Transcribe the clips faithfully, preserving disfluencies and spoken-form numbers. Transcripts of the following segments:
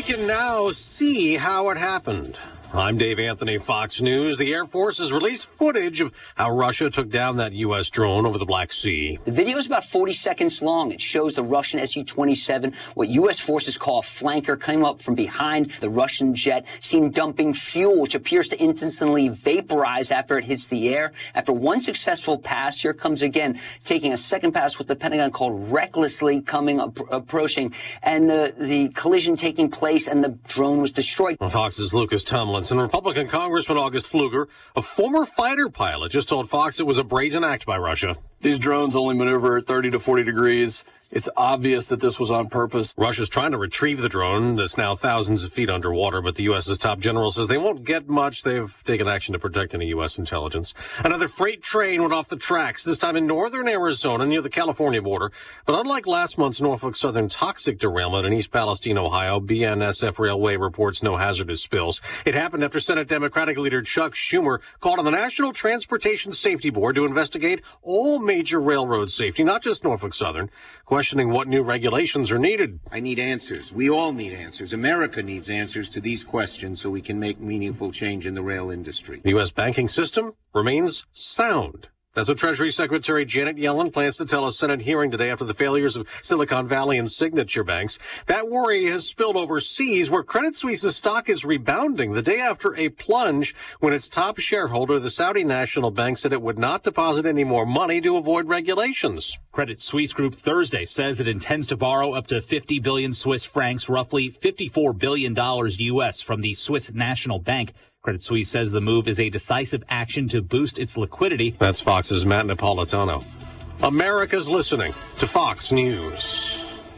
We can now see how it happened. I'm Dave Anthony, Fox News. The Air Force has released footage of how Russia took down that U S drone over the Black Sea. The video is about forty seconds long. It shows the Russian S U twenty-seven, what U S forces call a flanker, coming up from behind the Russian jet, seen dumping fuel, which appears to instantly vaporize after it hits the air. After one successful pass, here comes again, taking a second pass, what the Pentagon called recklessly coming, approaching, and the, the collision taking place, and the drone was destroyed. Fox's Lucas Tomlin. And Republican Congressman August Pfluger, a former fighter pilot, just told Fox it was a brazen act by Russia. These drones only maneuver at thirty to forty degrees. It's obvious that this was on purpose. Russia's trying to retrieve the drone that's now thousands of feet underwater, but the U S's top general says they won't get much. They've taken action to protect any U S intelligence. Another freight train went off the tracks, this time in northern Arizona near the California border. But unlike last month's Norfolk Southern toxic derailment in East Palestine, Ohio, B N S F Railway reports no hazardous spills. It happened after Senate Democratic leader Chuck Schumer called on the National Transportation Safety Board to investigate all major railroad safety, not just Norfolk Southern, questioning what new regulations are needed. I need answers. We all need answers. America needs answers to these questions so we can make meaningful change in the rail industry. The U S banking system remains sound. That's what Treasury Secretary Janet Yellen plans to tell a Senate hearing today after the failures of Silicon Valley and Signature banks. That worry has spilled overseas, where Credit Suisse's stock is rebounding the day after a plunge when its top shareholder, the Saudi National Bank, said it would not deposit any more money to avoid regulations. Credit Suisse Group Thursday says it intends to borrow up to fifty billion Swiss francs, roughly fifty-four billion dollars U S, from the Swiss National Bank. Credit Suisse says the move is a decisive action to boost its liquidity. That's Fox's Matt Napolitano. America's listening to Fox News.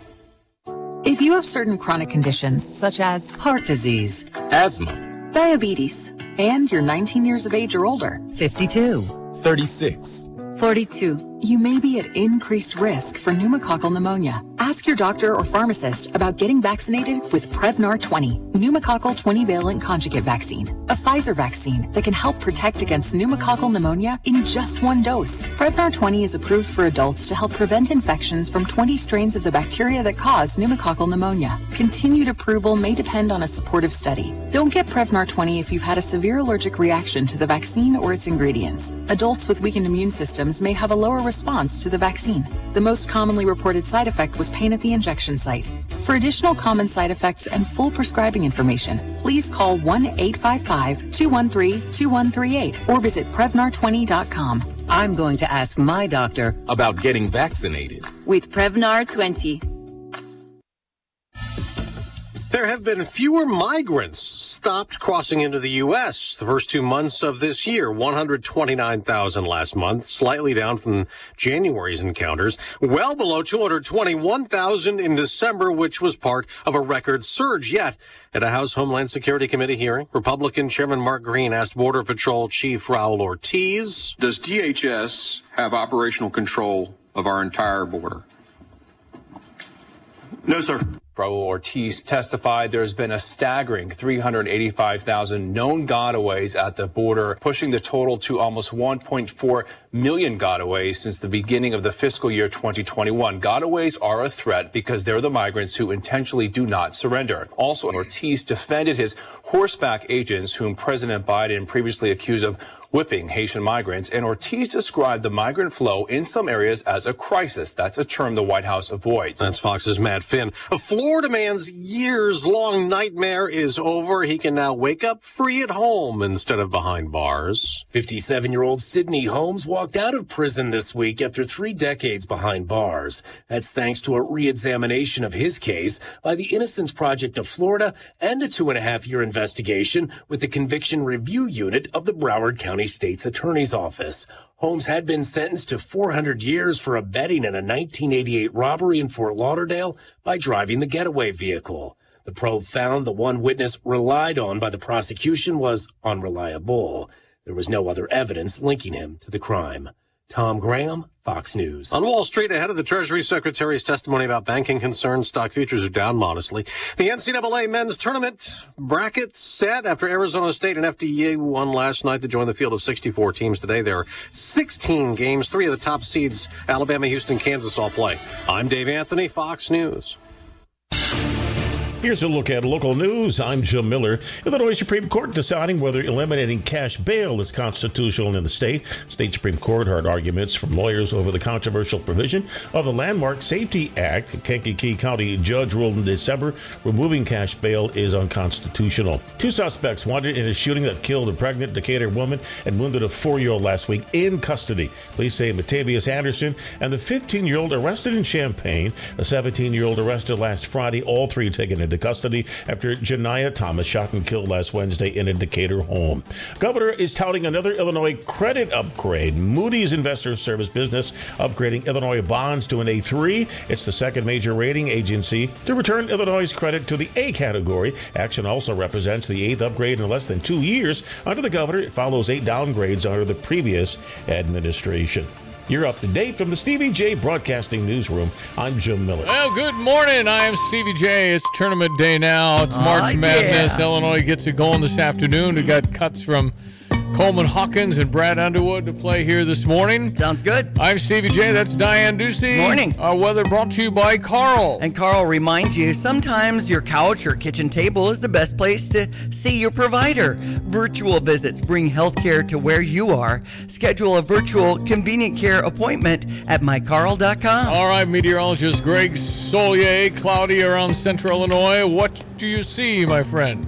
If you have certain chronic conditions such as heart disease, asthma, diabetes, and you're nineteen years of age or older, fifty-two, thirty-six, forty-two, you may be at increased risk for pneumococcal pneumonia. Ask your doctor or pharmacist about getting vaccinated with Prevnar twenty, pneumococcal twenty-valent conjugate vaccine, a Pfizer vaccine that can help protect against pneumococcal pneumonia in just one dose. Prevnar twenty is approved for adults to help prevent infections from twenty strains of the bacteria that cause pneumococcal pneumonia. Continued approval may depend on a supportive study. Don't get Prevnar twenty if you've had a severe allergic reaction to the vaccine or its ingredients. Adults with weakened immune systems may have a lower response to the vaccine. The most commonly reported side effect was pain at the injection site. For additional common side effects and full prescribing information, please call one eight five five, two one three, two one three eight or visit Prevnar twenty dot com. I'm going to ask my doctor about getting vaccinated with Prevnar twenty. There have been fewer migrants stopped crossing into the U S the first two months of this year, one hundred twenty-nine thousand last month, slightly down from January's encounters, well below two hundred twenty-one thousand in December, which was part of a record surge. Yet, at a House Homeland Security Committee hearing, Republican Chairman Mark Green asked Border Patrol Chief Raul Ortiz, does D H S have operational control of our entire border? No, sir. Raul Ortiz testified there's been a staggering three hundred eighty-five thousand known gotaways at the border, pushing the total to almost one point four million gotaways since the beginning of the fiscal year twenty twenty-one. Gotaways are a threat because they're the migrants who intentionally do not surrender. Also, Ortiz defended his horseback agents, whom President Biden previously accused of whipping Haitian migrants, and Ortiz described the migrant flow in some areas as a crisis. That's a term the White House avoids. That's Fox's Matt Finn. A Florida man's years-long nightmare is over. He can now wake up free at home instead of behind bars. fifty-seven-year-old Sidney Holmes walked out of prison this week after three decades behind bars. That's thanks to a re-examination of his case by the Innocence Project of Florida and a two-and-a-half-year investigation with the Conviction Review Unit of the Broward County State's Attorney's Office. Holmes had been sentenced to four hundred years for abetting in a nineteen eighty-eight robbery in Fort Lauderdale by driving the getaway vehicle. The probe found the one witness relied on by the prosecution was unreliable. There was no other evidence linking him to the crime. Tom Graham, Fox News. On Wall Street, ahead of the Treasury Secretary's testimony about banking concerns, stock futures are down modestly. The N C double A men's tournament bracket set after Arizona State and F D U won last night to join the field of sixty-four teams today. There are sixteen games. Three of the top seeds, Alabama, Houston, Kansas, all play. I'm Dave Anthony, Fox News. Here's a look at local news. I'm Jim Miller. Illinois Supreme Court deciding whether eliminating cash bail is constitutional in the state. State Supreme Court heard arguments from lawyers over the controversial provision of the Landmark Safety Act. A Kankakee County judge ruled in December removing cash bail is unconstitutional. Two suspects wanted in a shooting that killed a pregnant Decatur woman and wounded a four-year-old last week in custody. Police say Matavius Anderson and the fifteen-year-old arrested in Champaign, a seventeen-year-old arrested last Friday, all three taken into custody after Janiyah Thomas shot and killed last Wednesday in a Decatur home. Governor is touting another Illinois credit upgrade. Moody's Investor Service Business upgrading Illinois bonds to an A three. It's the second major rating agency to return Illinois' credit to the A category. Action also represents the eighth upgrade in less than two years. Under the governor, it follows eight downgrades under the previous administration. You're up to date from the Stevie J Broadcasting Newsroom. I'm Jim Miller. Well, good morning. I am Stevie J. It's tournament day now. It's March uh, Madness. Yeah. Illinois gets it going this afternoon. We got cuts from Coleman Hawkins and Brad Underwood to play here this morning. Sounds good. I'm Stevie J. That's Diane Ducey. Morning. Our weather brought to you by Carl. And Carl reminds you, sometimes your couch or kitchen table is the best place to see your provider. Virtual visits bring healthcare to where you are. Schedule a virtual convenient care appointment at my carl dot com. All right, meteorologist Greg Solier, cloudy around central Illinois. What do you see, my friend?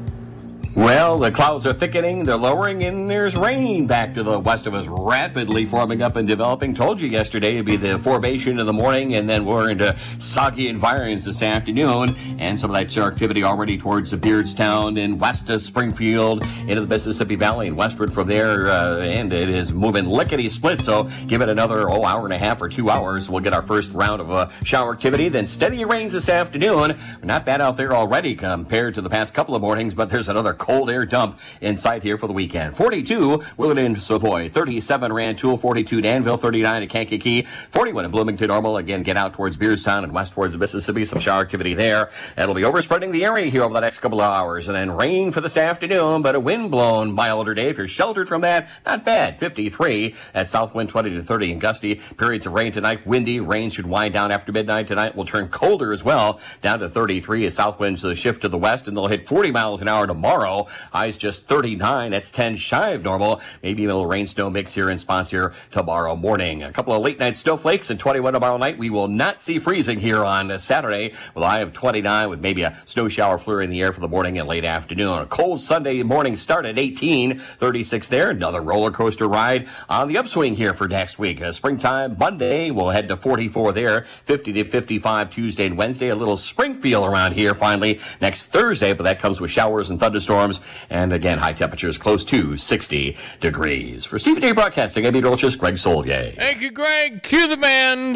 Well, the clouds are thickening, they're lowering, and there's rain back to the west of us, rapidly forming up and developing. Told you yesterday it'd be the formation in the morning, and then we're into soggy environs this afternoon, and some of that activity already towards the Beardstown and west of Springfield into the Mississippi Valley and westward from there, uh, and it is moving lickety-split, so give it another, oh, hour and a half or two hours. We'll get our first round of uh, shower activity, then steady rains this afternoon. Not bad out there already compared to the past couple of mornings, but there's another cold air dump in sight here for the weekend. forty-two, Willard in Savoy. thirty-seven, Rantoul. forty-two, Danville. thirty-nine at Kankakee. forty-one in Bloomington Normal. Again, get out towards Beardstown and west towards the Mississippi. Some shower activity there. It'll be overspreading the area here over the next couple of hours. And then rain for this afternoon, but a wind-blown milder day. If you're sheltered from that, not bad. fifty-three at south wind twenty to thirty and gusty. Periods of rain tonight. Windy. Rain should wind down after midnight tonight. Will turn colder as well. Down to thirty-three as south winds shift to the west, and they'll hit forty miles an hour tomorrow. Highs just thirty-nine. That's ten shy of normal. Maybe a little rain snow mix here in spots here tomorrow morning. A couple of late night snowflakes and twenty-one tomorrow night. We will not see freezing here on Saturday with a high of twenty-nine with maybe a snow shower flurry in the air for the morning and late afternoon. A cold Sunday morning start at eighteen, thirty-six there. Another roller coaster ride on the upswing here for next week. Uh, springtime Monday, we'll head to forty-four there. fifty to fifty-five Tuesday and Wednesday. A little spring feel around here finally next Thursday, but that comes with showers and thunderstorms. And again, high temperatures close to sixty degrees. For Stevie J Broadcasting, I'm meteorologist Greg Solier. Thank you, Greg. Cue the band.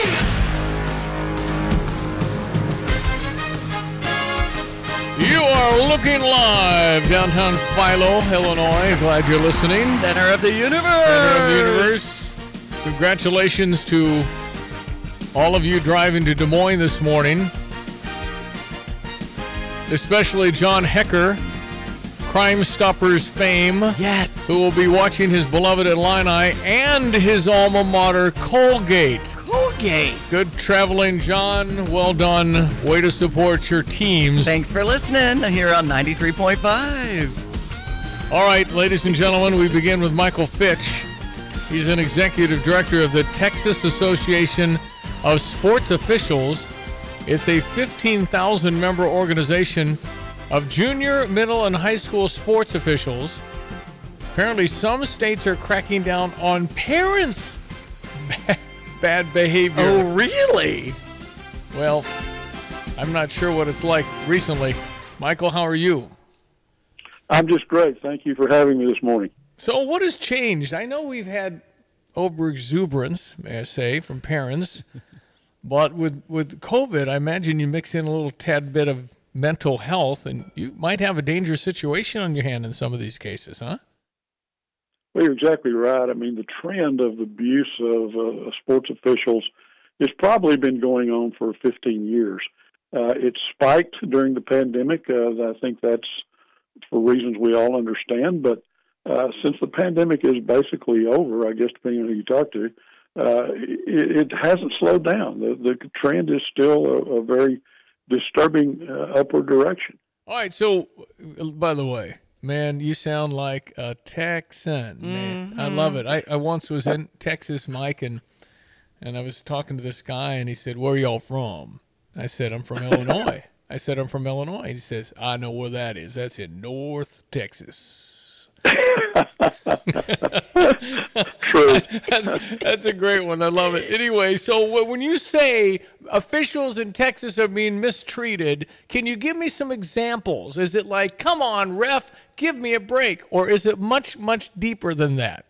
You are looking live downtown Philo, Illinois. Glad you're listening. Center of the universe. Center of the universe. Congratulations to all of you driving to Des Moines this morning, especially John Hecker, Crime Stoppers fame. Yes. Who will be watching his beloved Illini and his alma mater, Colgate. Colgate. Good traveling, John. Well done. Way to support your teams. Thanks for listening here on ninety-three point five. All right, ladies and gentlemen, we begin with Michael Fitch. He's an executive director of the Texas Association of Sports Officials. It's a fifteen thousand member organization of junior, middle, and high school sports officials. Apparently, some states are cracking down on parents' bad, bad behavior. Oh, really? Well, I'm not sure what it's like recently. Michael, how are you? I'm just great. Thank you for having me this morning. So what has changed? I know we've had overexuberance, may I say, from parents, but with, with COVID, I imagine you mix in a little tad bit of mental health, and you might have a dangerous situation on your hand in some of these cases, huh? Well, you're exactly right. I mean, the trend of abuse of uh, sports officials has probably been going on for fifteen years. Uh, it spiked during the pandemic. Uh, I think that's for reasons we all understand, but uh, since the pandemic is basically over, I guess depending on who you talk to, uh, it, it hasn't slowed down. The, the trend is still a, a very disturbing uh, upward direction. All right. So, by the way, man, you sound like a Texan, man. Mm-hmm. I love it. I, I once was in Texas, Mike, and and I was talking to this guy, and he said, "Where are y'all from?" I said, "I'm from Illinois." I said, "I'm from Illinois." He says, "I know where that is. That's in North Texas." True. That's, that's a great one. I love it. Anyway, so when you say officials in Texas are being mistreated, can you give me some examples? Is it like, come on, ref, give me a break? Or is it much, much deeper than that?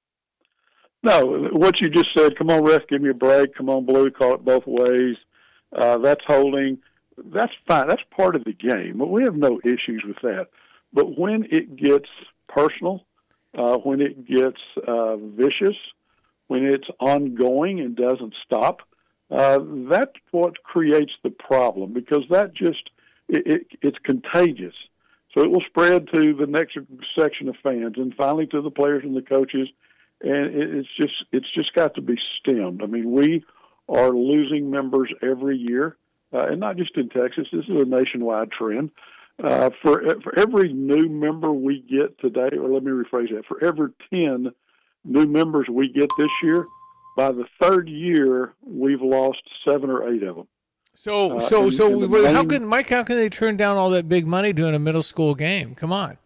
No, what you just said, come on, ref, give me a break. Come on, Blue, call it both ways. Uh, that's holding. That's fine. That's part of the game. But we have no issues with that. But when it gets personal, uh, when it gets uh, vicious, when it's ongoing and doesn't stop, uh, that's what creates the problem, because that just, it, it, it's contagious. So it will spread to the next section of fans and finally to the players and the coaches. And it, it's just, it's just got to be stemmed. I mean, we are losing members every year, uh, and not just in Texas. This is a nationwide trend. Uh, for for every new member we get today, or let me rephrase that, for every ten new members we get this year, by the third year, we've lost seven or eight of them. So, uh, so, and, so, and the how main, can Mike? How can they turn down all that big money doing a middle school game? Come on.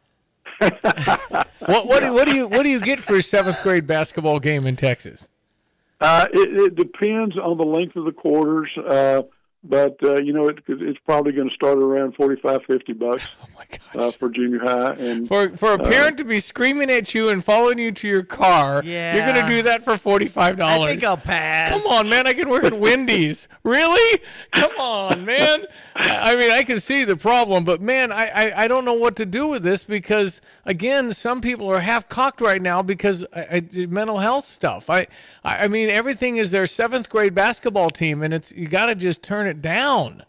what what do what do you what do you get for a seventh grade basketball game in Texas? Uh, it, it depends on the length of the quarters. Uh, But, uh, you know, it, it's probably going to start around forty-five, fifty bucks oh my gosh. Uh, for junior high. And For for a parent uh, to be screaming at you and following you to your car, Yeah. you're going to do that for forty-five dollars. I think I'll pass. Come on, man. I can work at Wendy's. Really? Come on, man. I I mean, I can see the problem, but, man, I, I, I don't know what to do with this because, again, some people are half-cocked right now because I, I, mental health stuff. I, I mean, everything is their seventh grade basketball team, and it's you got to just turn it down.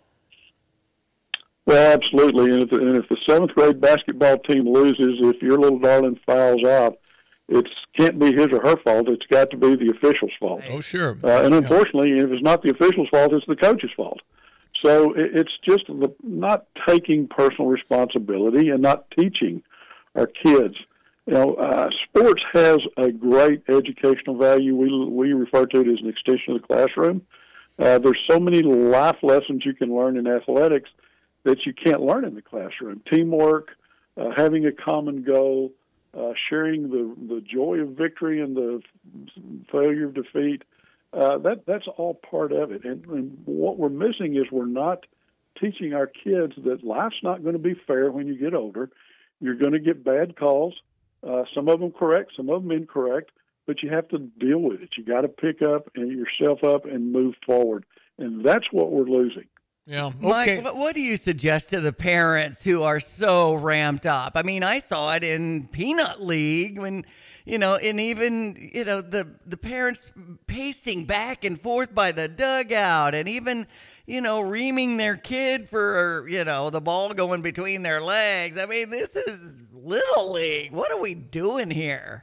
Well, absolutely. And if, the, and if the seventh grade basketball team loses, if your little darling fouls out, it can't be his or her fault. It's got to be the official's fault. Oh, sure. Uh, and unfortunately, if it's not the official's fault, it's the coach's fault. So it, it's just the, not taking personal responsibility and not teaching our kids. You know, uh, sports has a great educational value. We we refer to it as an extension of the classroom. Uh, there's so many life lessons you can learn in athletics that you can't learn in the classroom. Teamwork, uh, having a common goal, uh, sharing the, the joy of victory and the failure of defeat. Uh, that that's all part of it. And, and what we're missing is we're not teaching our kids that life's not going to be fair when you get older. You're going to get bad calls. Uh, some of them correct, some of them incorrect, but you have to deal with it. You got to pick up and yourself up and move forward, and that's what we're losing. Yeah. Okay. Mike, what do you suggest to the parents who are so ramped up? I mean, I saw it in Peanut League when, you know, and even, you know, the the parents pacing back and forth by the dugout and even, you know, reaming their kid for, you know, the ball going between their legs. I mean, this is Little League. What are we doing here?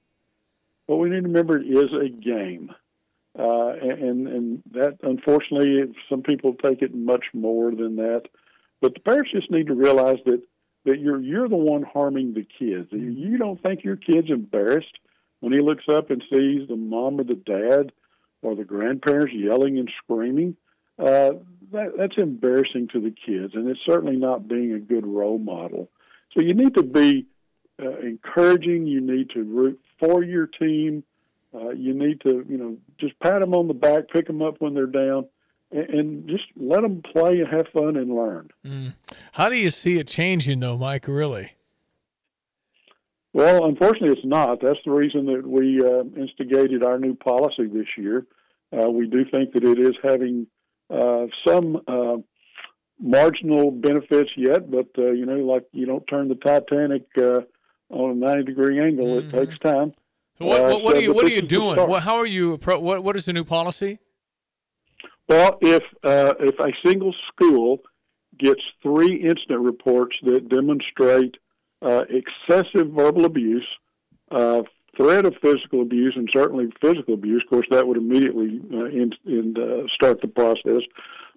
What we need to remember is a game. Uh, and, and that, unfortunately, some people take it much more than that. But the parents just need to realize that, that you're you're the one harming the kids. You don't think your kid's embarrassed when he looks up and sees the mom or the dad or the grandparents yelling and screaming. Uh, that, that's embarrassing to the kids, and it's certainly not being a good role model. So you need to be uh, encouraging. You need to root for your team. Uh, you need to, you know, just pat them on the back, pick them up when they're down, and, and just let them play and have fun and learn. Mm. How do you see it changing, though, Mike, really? Well, unfortunately, it's not. That's the reason that we uh, instigated our new policy this year. Uh, we do think that it is having uh, some uh, marginal benefits yet, but, uh, you know, like you don't turn the Titanic uh, on a ninety-degree angle. Mm-hmm. It takes time. What, what, what uh, are you What are you so, doing? What, how are you? What What is the new policy? Well, if uh, if a single school gets three incident reports that demonstrate uh, excessive verbal abuse, uh, threat of physical abuse, and certainly physical abuse, of course, that would immediately uh, in, in, uh, start the process.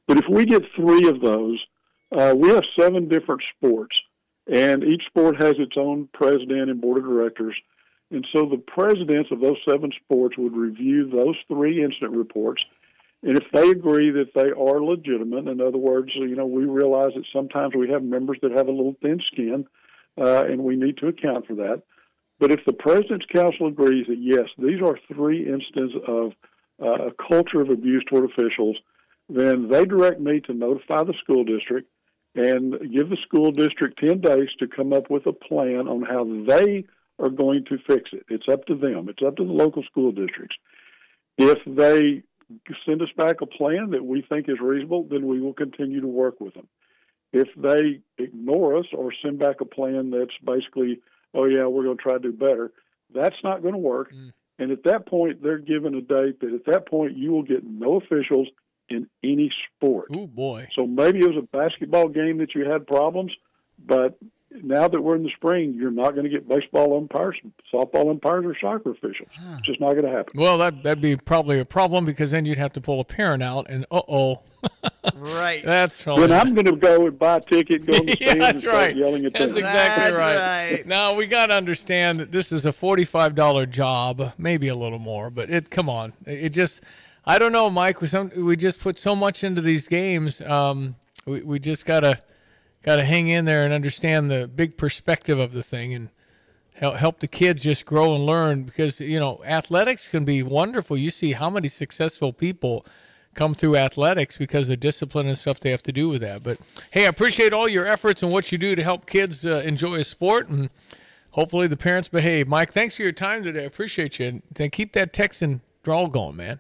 But if we get three of those, uh, we have seven different sports, and each sport has its own president and board of directors. And so the presidents of those seven sports would review those three incident reports. And if they agree that they are legitimate, in other words, you know, we realize that sometimes we have members that have a little thin skin, uh, and we need to account for that. But if the President's Council agrees that, yes, these are three instances of uh, a culture of abuse toward officials, then they direct me to notify the school district and give the school district ten days to come up with a plan on how they are going to fix it. It's up to them. It's up to the local school districts. If they send us back a plan that we think is reasonable, then we will continue to work with them. If they ignore us or send back a plan that's basically, oh, yeah, we're going to try to do better, that's not going to work. Mm. And at that point, they're given a date that at that point you will get no officials in any sport. Oh, boy. So maybe it was a basketball game that you had problems, but now that we're in the spring, you're not going to get baseball umpires, softball umpires, or soccer officials. Huh. It's just not going to happen. Well, that, that'd be probably a problem because then you'd have to pull a parent out, and uh-oh. Right. That's probably... Then I'm going to go and buy a ticket, go in the yeah, stand, that's and start right. yelling at That's them. exactly That's right. right. Now, we got to understand that this is a forty-five dollars job, maybe a little more, but it. come on. It just... I don't know, Mike. We, some, we just put so much into these games. Um, we, we just got to... Got to hang in there and understand the big perspective of the thing and help, help the kids just grow and learn because, you know, athletics can be wonderful. You see how many successful people come through athletics because of discipline and stuff they have to do with that. But, hey, I appreciate all your efforts and what you do to help kids uh, enjoy a sport, and hopefully the parents behave. Mike, thanks for your time today. I appreciate you. And keep that Texan drawl going, man.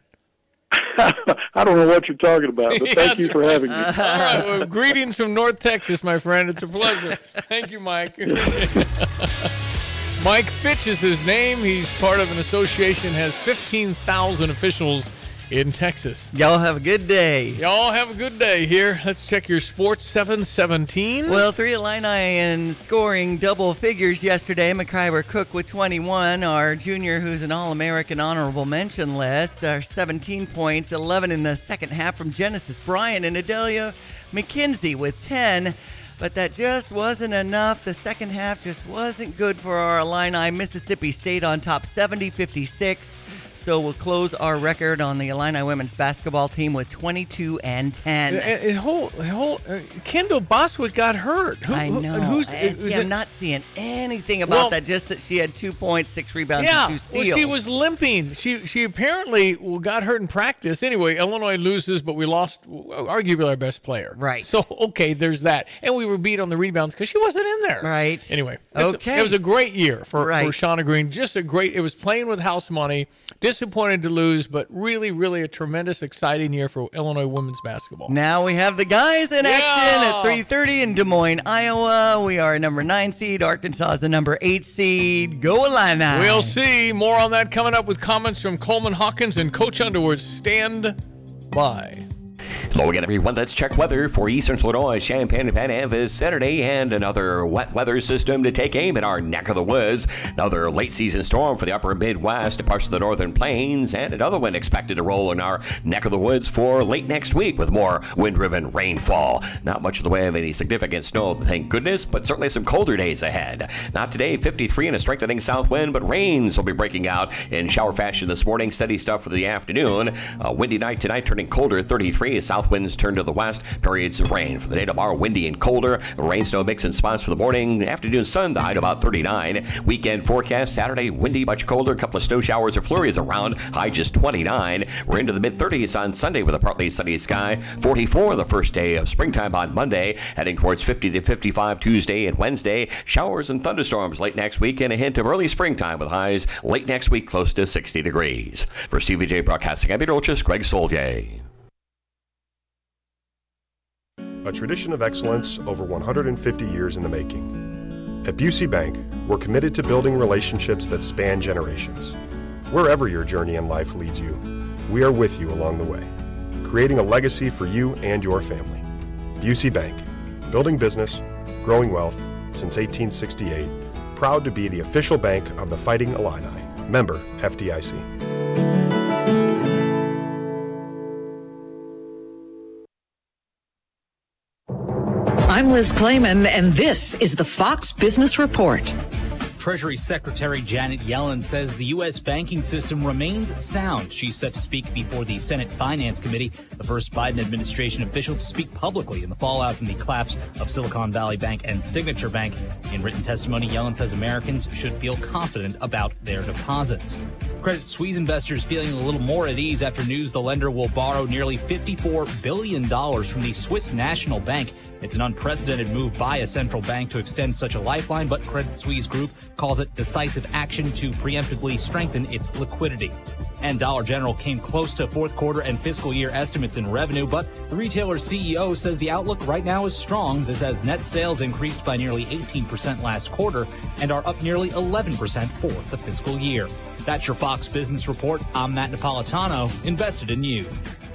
I don't know what you're talking about, but Yeah, thank you for right. having me. All right. Well, greetings from North Texas, my friend. It's a pleasure. Thank you, Mike. Mike Fitch is his name. He's part of an association, has fifteen thousand officials in Texas. Y'all have a good day. Y'all have a good day here. Let's check your sports. seven seventeen. Well, three Illini in scoring double figures yesterday. McIver Cook with twenty-one. Our junior, who's an All-American honorable mention list, are seventeen points, eleven in the second half from Genesis Bryan, and Adelia McKenzie with ten. But that just wasn't enough. The second half just wasn't good for our Illini. Mississippi State on top, seventy fifty-six. So we'll close our record on the Illini women's basketball team with twenty-two and ten. Uh, uh, whole, whole, uh, Kendall Boswick got hurt. Who, I know. Who, who's, I, is see, I'm it? not seeing anything about Well, that, just that she had two points, six rebounds, Yeah, and two steals. well, she was limping. She she apparently got hurt in practice. Anyway, Illinois loses, but we lost arguably our best player. Right. So, okay, there's that. And we were beat on the rebounds because she wasn't in there. Right. Anyway, it's- Okay. it was a great year for, Right. for Shauna Green. Just a great, it was playing with house money. Disappointed to lose, but really, really a tremendous, exciting year for Illinois women's basketball. Now we have the guys in action Yeah. at three thirty in Des Moines, Iowa. We are a number nine seed. Arkansas is the number eight seed. Go Illini. We'll see. More on that coming up with comments from Coleman Hawkins and Coach Underwood. Stand by. Hello again, everyone. Let's check weather for eastern Illinois, Champaign and Pan Am this Saturday, and another wet weather system to take aim in our neck of the woods. Another late season storm for the upper Midwest and parts of the northern plains, and another one expected to roll in our neck of the woods for late next week with more wind-driven rainfall. Not much in the way of any significant snow, thank goodness, but certainly some colder days ahead. Not today, fifty-three and a strengthening south wind, but rains will be breaking out in shower fashion this morning. Steady stuff for the afternoon. A windy night tonight, turning colder, thirty-three as south winds turn to the west, periods of rain. For the day tomorrow, windy and colder. Rain snow mix in spots for the morning. Afternoon sun, the high to about thirty-nine. Weekend forecast, Saturday, windy, much colder. A couple of snow showers or flurries around. High just twenty-nine. We're into the mid-thirties on Sunday with a partly sunny sky. forty-four the first day of springtime on Monday. Heading towards fifty to fifty-five Tuesday and Wednesday. Showers and thunderstorms late next week and a hint of early springtime with highs late next week close to sixty degrees. For C V J Broadcasting, I'm meteorologist Greg Soldier. A tradition of excellence over one hundred fifty years in the making. At Busey Bank, we're committed to building relationships that span generations. Wherever your journey in life leads you, we are with you along the way, creating a legacy for you and your family. Busey Bank, building business, growing wealth since eighteen sixty-eight, proud to be the official bank of the Fighting Illini. Member F D I C. I'm Liz Klayman, and this is the Fox Business Report. Treasury Secretary Janet Yellen says the U S banking system remains sound. She's set to speak before the Senate Finance Committee, the first Biden administration official to speak publicly in the fallout from the collapse of Silicon Valley Bank and Signature Bank. In written testimony, Yellen says Americans should feel confident about their deposits. Credit Suisse investors feeling a little more at ease after news the lender will borrow nearly fifty-four billion dollars from the Swiss National Bank. It's an unprecedented move by a central bank to extend such a lifeline, but Credit Suisse Group calls it decisive action to preemptively strengthen its liquidity. And Dollar General came close to fourth quarter and fiscal year estimates in revenue, but the retailer's C E O says the outlook right now is strong. This as net sales increased by nearly eighteen percent last quarter and are up nearly eleven percent for the fiscal year. That's your Fox Business Report. I'm Matt Napolitano, invested in you.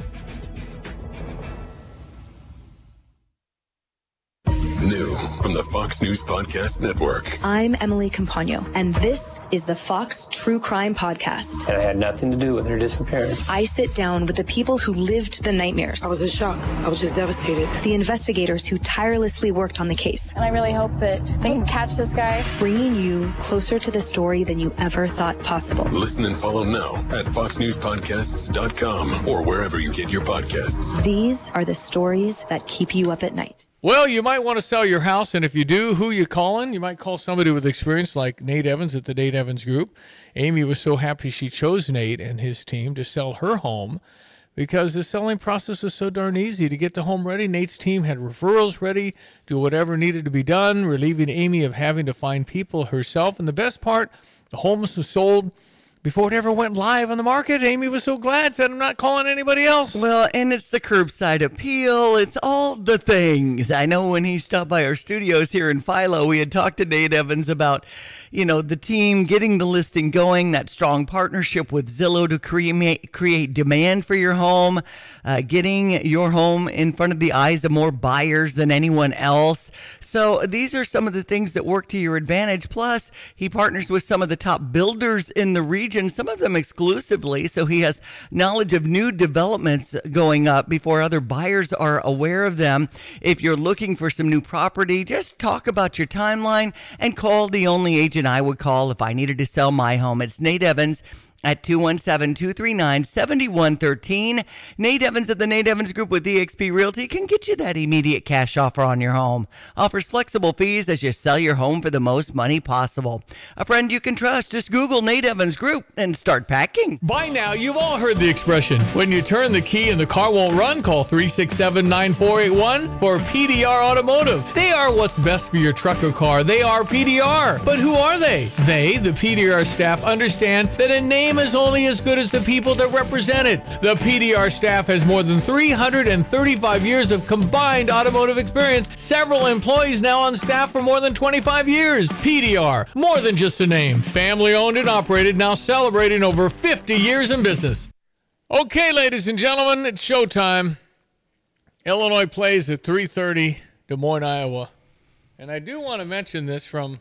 New from the Fox News Podcast Network. I'm Emily Campagno, and this is the Fox True Crime Podcast. And I had nothing to do with her disappearance. I sit down with the people who lived the nightmares. I was in shock. I was just devastated. The investigators who tirelessly worked on the case. And I really hope that they can catch this guy. Bringing you closer to the story than you ever thought possible. Listen and follow now at fox news podcasts dot com or wherever you get your podcasts. These are the stories that keep you up at night. Well, you might want to sell your house, and if you do, who you calling? You might call somebody with experience like Nate Evans at the Nate Evans Group. Amy was so happy she chose Nate and his team to sell her home because the selling process was so darn easy. To get the home ready, Nate's team had referrals ready, do whatever needed to be done, relieving Amy of having to find people herself. And the best part, the homes were sold before it ever went live on the market. Amy was so glad, said, I'm not calling anybody else. Well, and it's the curbside appeal. It's all the things. I know when he stopped by our studios here in Philo, we had talked to Nate Evans about, you know, the team getting the listing going, that strong partnership with Zillow to create, create demand for your home, uh, getting your home in front of the eyes of more buyers than anyone else. So these are some of the things that work to your advantage. Plus, he partners with some of the top builders in the region, some of them exclusively, so he has knowledge of new developments going up before other buyers are aware of them. If you're looking for some new property, just talk about your timeline and call the only agent I would call if I needed to sell my home. It's Nate Evans at two one seven, two three nine, seven one one three. Nate Evans at the Nate Evans Group with E X P Realty can get you that immediate cash offer on your home. Offers flexible fees as you sell your home for the most money possible. A friend you can trust. Just Google Nate Evans Group and start packing. By now, you've all heard the expression, when you turn the key and the car won't run, call three six seven, nine four eight one for P D R Automotive. They are what's best for your truck or car. They are P D R. But who are they? They, the P D R staff, understand that a name is only as good as the people that represent it. The P D R staff has more than three hundred thirty-five years of combined automotive experience. Several employees now on staff for more than twenty-five years. P D R, more than just a name. Family owned and operated, now celebrating over fifty years in business. Okay, ladies and gentlemen, it's showtime. Illinois plays at three thirty, Des Moines, Iowa. And I do want to mention this from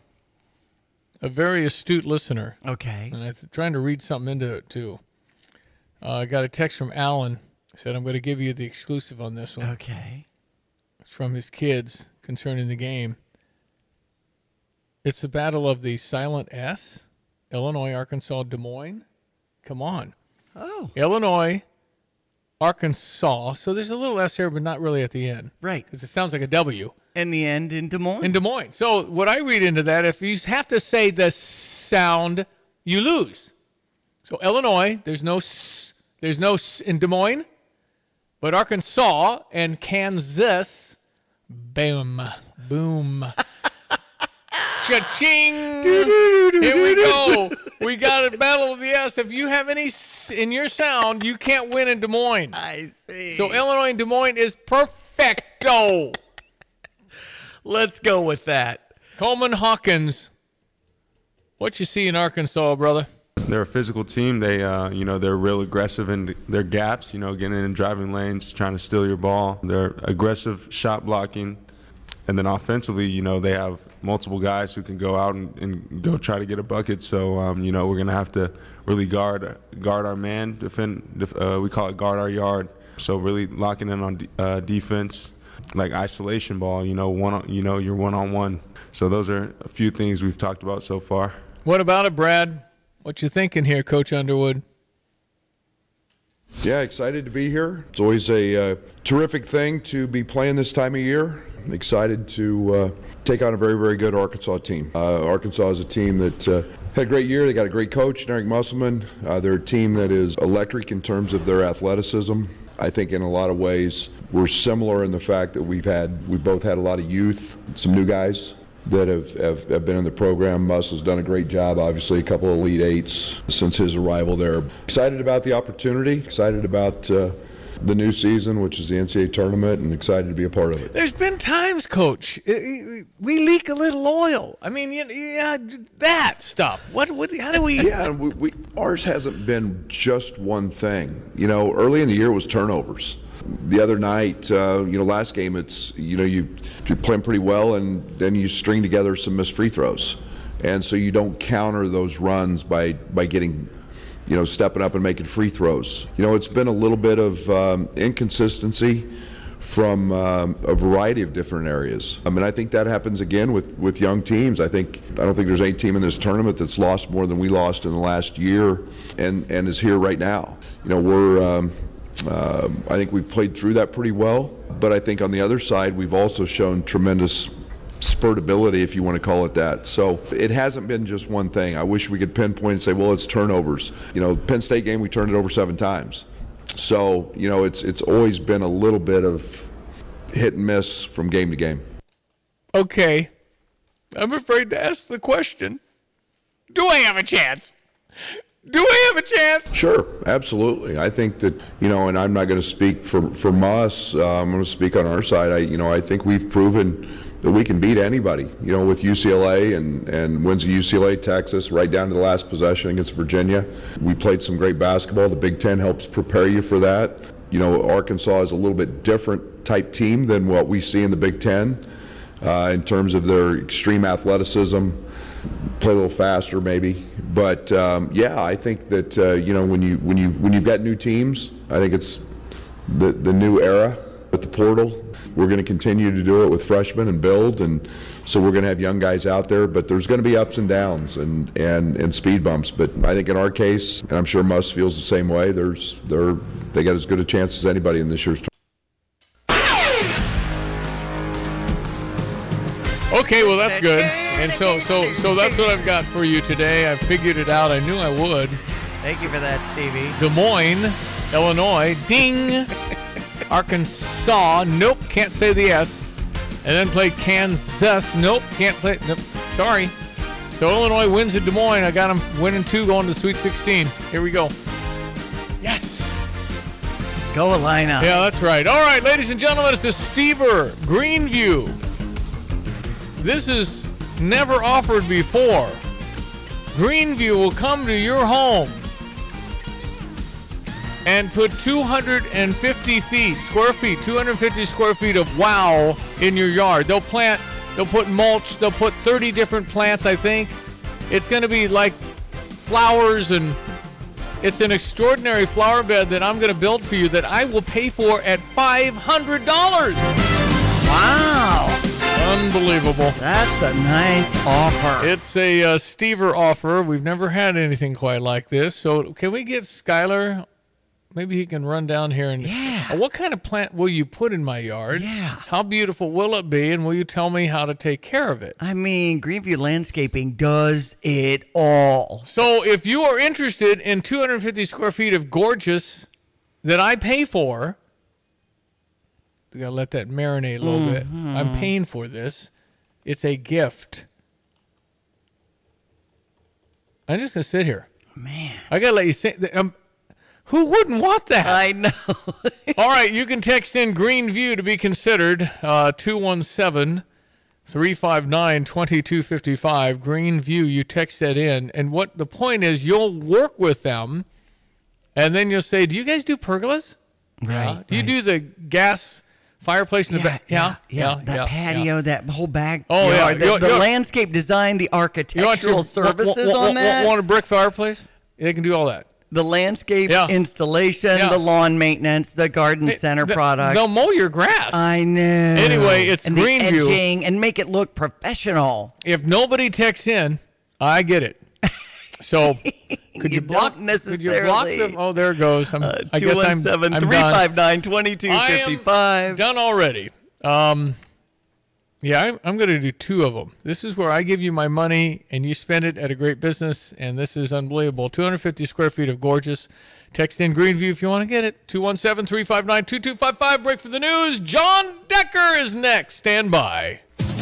a very astute listener. Okay. And I'm trying to read something into it, too. Uh, I got a text from Alan. Said, I'm going to give you the exclusive on this one. Okay. It's from his kids concerning the game. It's the battle of the silent S. Illinois, Arkansas, Des Moines. Come on. Oh. Illinois, Arkansas. So there's a little S here, but not really at the end. Right. Because it sounds like a W. In the end, in Des Moines. In Des Moines. So what I read into that, if you have to say the sound, you lose. So Illinois, there's no S, there's no S in Des Moines, but Arkansas and Kansas, boom, boom. Cha-ching! Here we go. We got a battle of the S. If you have any S in your sound, you can't win in Des Moines. I see. So Illinois and Des Moines is perfecto. Let's go with that. Coleman Hawkins, what you see in Arkansas, brother? They're a physical team. They, uh, you know, they're real aggressive in their gaps. You know, getting in driving lanes, trying to steal your ball. They're aggressive shot blocking, and then offensively, you know, they have multiple guys who can go out and, and go try to get a bucket. So, um, you know, we're gonna have to really guard guard our man, defend. Uh, we call it guard our yard. So really locking in on uh, defense. like isolation ball, you know, one, on, you know, you're one-on-one. So those are a few things we've talked about so far. What about it, Brad? What you thinking here, Coach Underwood? Yeah, excited to be here. It's always a uh, terrific thing to be playing this time of year. Excited to uh, take on a very, very good Arkansas team. Uh, Arkansas is a team that uh, had a great year. They got a great coach, Eric Musselman. Uh, they're a team that is electric in terms of their athleticism. I think in a lot of ways we're similar in the fact that we've had, we both had a lot of youth, some new guys that have, have, have been in the program. Muss has done a great job, obviously, a couple of Elite Eights since his arrival there. Excited about the opportunity, excited about uh, the new season, which is the N C double A tournament, and excited to be a part of it. There's been times, Coach, we leak a little oil. I mean, yeah, that stuff. What? What? How do we? Yeah, we, we, ours hasn't been just one thing. You know, early in the year was turnovers. The other night, uh, you know, last game, it's, you know, you, you're playing pretty well, and then you string together some missed free throws. And so you don't counter those runs by, by getting, you know, stepping up and making free throws. You know, it's been a little bit of um, inconsistency from um, a variety of different areas. I mean, I think that happens again with, with young teams. I think, I don't think there's any team in this tournament that's lost more than we lost in the last year and, and is here right now. You know, we're, um, Uh, I think we've played through that pretty well, but I think on the other side we've also shown tremendous spurtability, if you want to call it that. So it hasn't been just one thing. I wish we could pinpoint and say, well, it's turnovers. You know, Penn State game, we turned it over seven times. So, you know, it's it's always been a little bit of hit and miss from game to game. Okay. I'm afraid to ask the question. Do I have a chance? Do I have a chance? Sure, absolutely. I think that, you know, and I'm not going to speak for, for Muss. Uh, I'm going to speak on our side. I, you know, I think we've proven that we can beat anybody, you know, with U C L A and, and wins at U C L A, Texas, right down to the last possession against Virginia. We played some great basketball. The Big Ten helps prepare you for that. You know, Arkansas is a little bit different type team than what we see in the Big Ten uh, in terms of their extreme athleticism. Play a little faster, maybe, but um, yeah, I think that uh, you know, when you when you when you've got new teams, I think it's the the new era with the portal. We're going to continue to do it with freshmen and build, and so we're going to have young guys out there. But there's going to be ups and downs and and and speed bumps. But I think in our case, and I'm sure Muss feels the same way. There's they're they got as good a chance as anybody in this year's tournament. Okay, well, that's good. And so so so that's what I've got for you today. I figured it out. I knew I would. Thank you for that, Stevie. Des Moines, Illinois, ding. Arkansas, nope, can't say the S. And then play Kansas, nope, can't play, nope, sorry. So Illinois wins at Des Moines. I got them winning two, going to Sweet sixteen. Here we go. Yes. Go Illini. Yeah, that's right. All right, ladies and gentlemen, it's the Stever Greenview. This is never offered before. Greenview will come to your home and put two hundred fifty feet, square feet, two hundred fifty square feet of wow in your yard. They'll plant, they'll put mulch, they'll put thirty different plants, I think. It's going to be like flowers, and it's an extraordinary flower bed that I'm going to build for you that I will pay for at five hundred dollars. Wow. Unbelievable. That's a nice offer. It's a uh, Stever offer. We've never had anything quite like this. So can we get Skylar? Maybe he can run down here and. Yeah. Uh, what kind of plant will you put in my yard? Yeah. How beautiful will it be? And will you tell me how to take care of it? I mean, Greenview Landscaping does it all. So if you are interested in two hundred fifty square feet of gorgeous that I pay for, I gotta let that marinate a little mm-hmm. bit. I'm paying for this. It's a gift. I'm just gonna sit here. Man, I gotta let you sit. Um, who wouldn't want that? I know. All right, you can text in Greenview to be considered. Uh, two one seven, three five nine, two two five five. Greenview, you text that in. And what the point is, you'll work with them, and then you'll say, do you guys do pergolas? Right. Yeah. Do you right. do the gas fireplace in the yeah, back? Yeah, yeah, yeah that yeah, patio, yeah. that whole back. Oh, yeah. The, You're, the you're, landscape design, the architectural your, services want, want, on that. Want a brick fireplace? They can do all that. The landscape Yeah. installation, Yeah. the lawn maintenance, the garden center Th- products. They'll mow your grass. I know. Anyway, it's and Greenview. The edging and make it look professional. If nobody texts in, I get it. So could you, You block? don't Could you block necessarily. them? Oh, there it goes. I'm, Uh, I guess I'm, I'm done. three five nine, two two five five. Done already. Um, yeah, I'm, I'm going to do two of them. This is where I give you my money and you spend it at a great business, and this is unbelievable. two hundred fifty square feet of gorgeous. Text in Greenview if you want to get it. two one seven, three five nine, two two five five. Break for the news. John Decker is next. Stand by.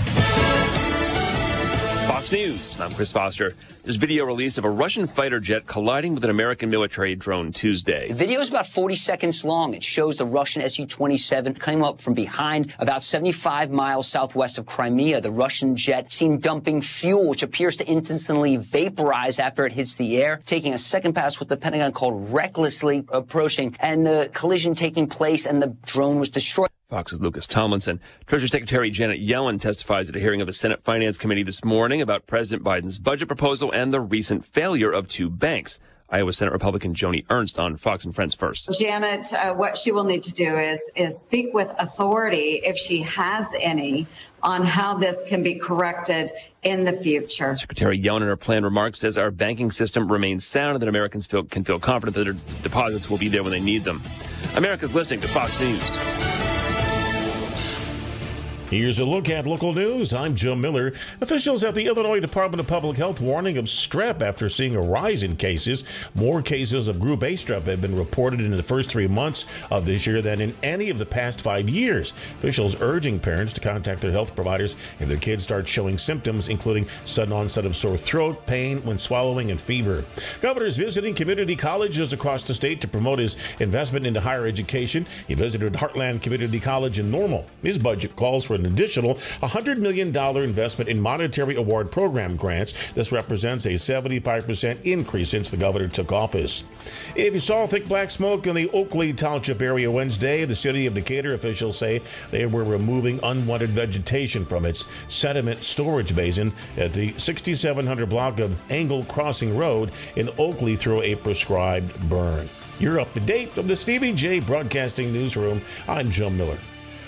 Fox News. I'm Chris Foster. There's video released of a Russian fighter jet colliding with an American military drone Tuesday. The video is about forty seconds long. It shows the Russian S U twenty-seven came up from behind about seventy-five miles southwest of Crimea. The Russian jet seen dumping fuel, which appears to instantly vaporize after it hits the air, taking a second pass what the Pentagon called recklessly approaching, and the collision taking place, and the drone was destroyed. Fox's Lucas Tomlinson. Treasury Secretary Janet Yellen testifies at a hearing of the Senate Finance Committee this morning about President Biden's budget proposal and the recent failure of two banks. Iowa Senate Republican Joni Ernst on Fox and Friends First. Janet, uh, what she will need to do is is speak with authority, if she has any, on how this can be corrected in the future. Secretary Yellen in her planned remarks says our banking system remains sound and that Americans feel, can feel confident that their deposits will be there when they need them. America's listening to Fox News. Here's a look at local news. I'm Joe Miller. Officials at the Illinois Department of Public Health warning of strep after seeing a rise in cases. More cases of Group A strep have been reported in the first three months of this year than in any of the past five years. Officials urging parents to contact their health providers if their kids start showing symptoms, including sudden onset of sore throat, pain when swallowing, and fever. Governor's visiting community colleges across the state to promote his investment into higher education. He visited Heartland Community College in Normal. His budget calls for an additional one hundred million dollars investment in monetary award program grants. This represents a seventy-five percent increase since the governor took office. If you saw thick black smoke in the Oakley Township area Wednesday, the city of Decatur officials say they were removing unwanted vegetation from its sediment storage basin at the sixty-seven hundred block of Angle Crossing Road in Oakley through a prescribed burn. You're up to date from the Stevie J Broadcasting Newsroom. I'm Joe Miller.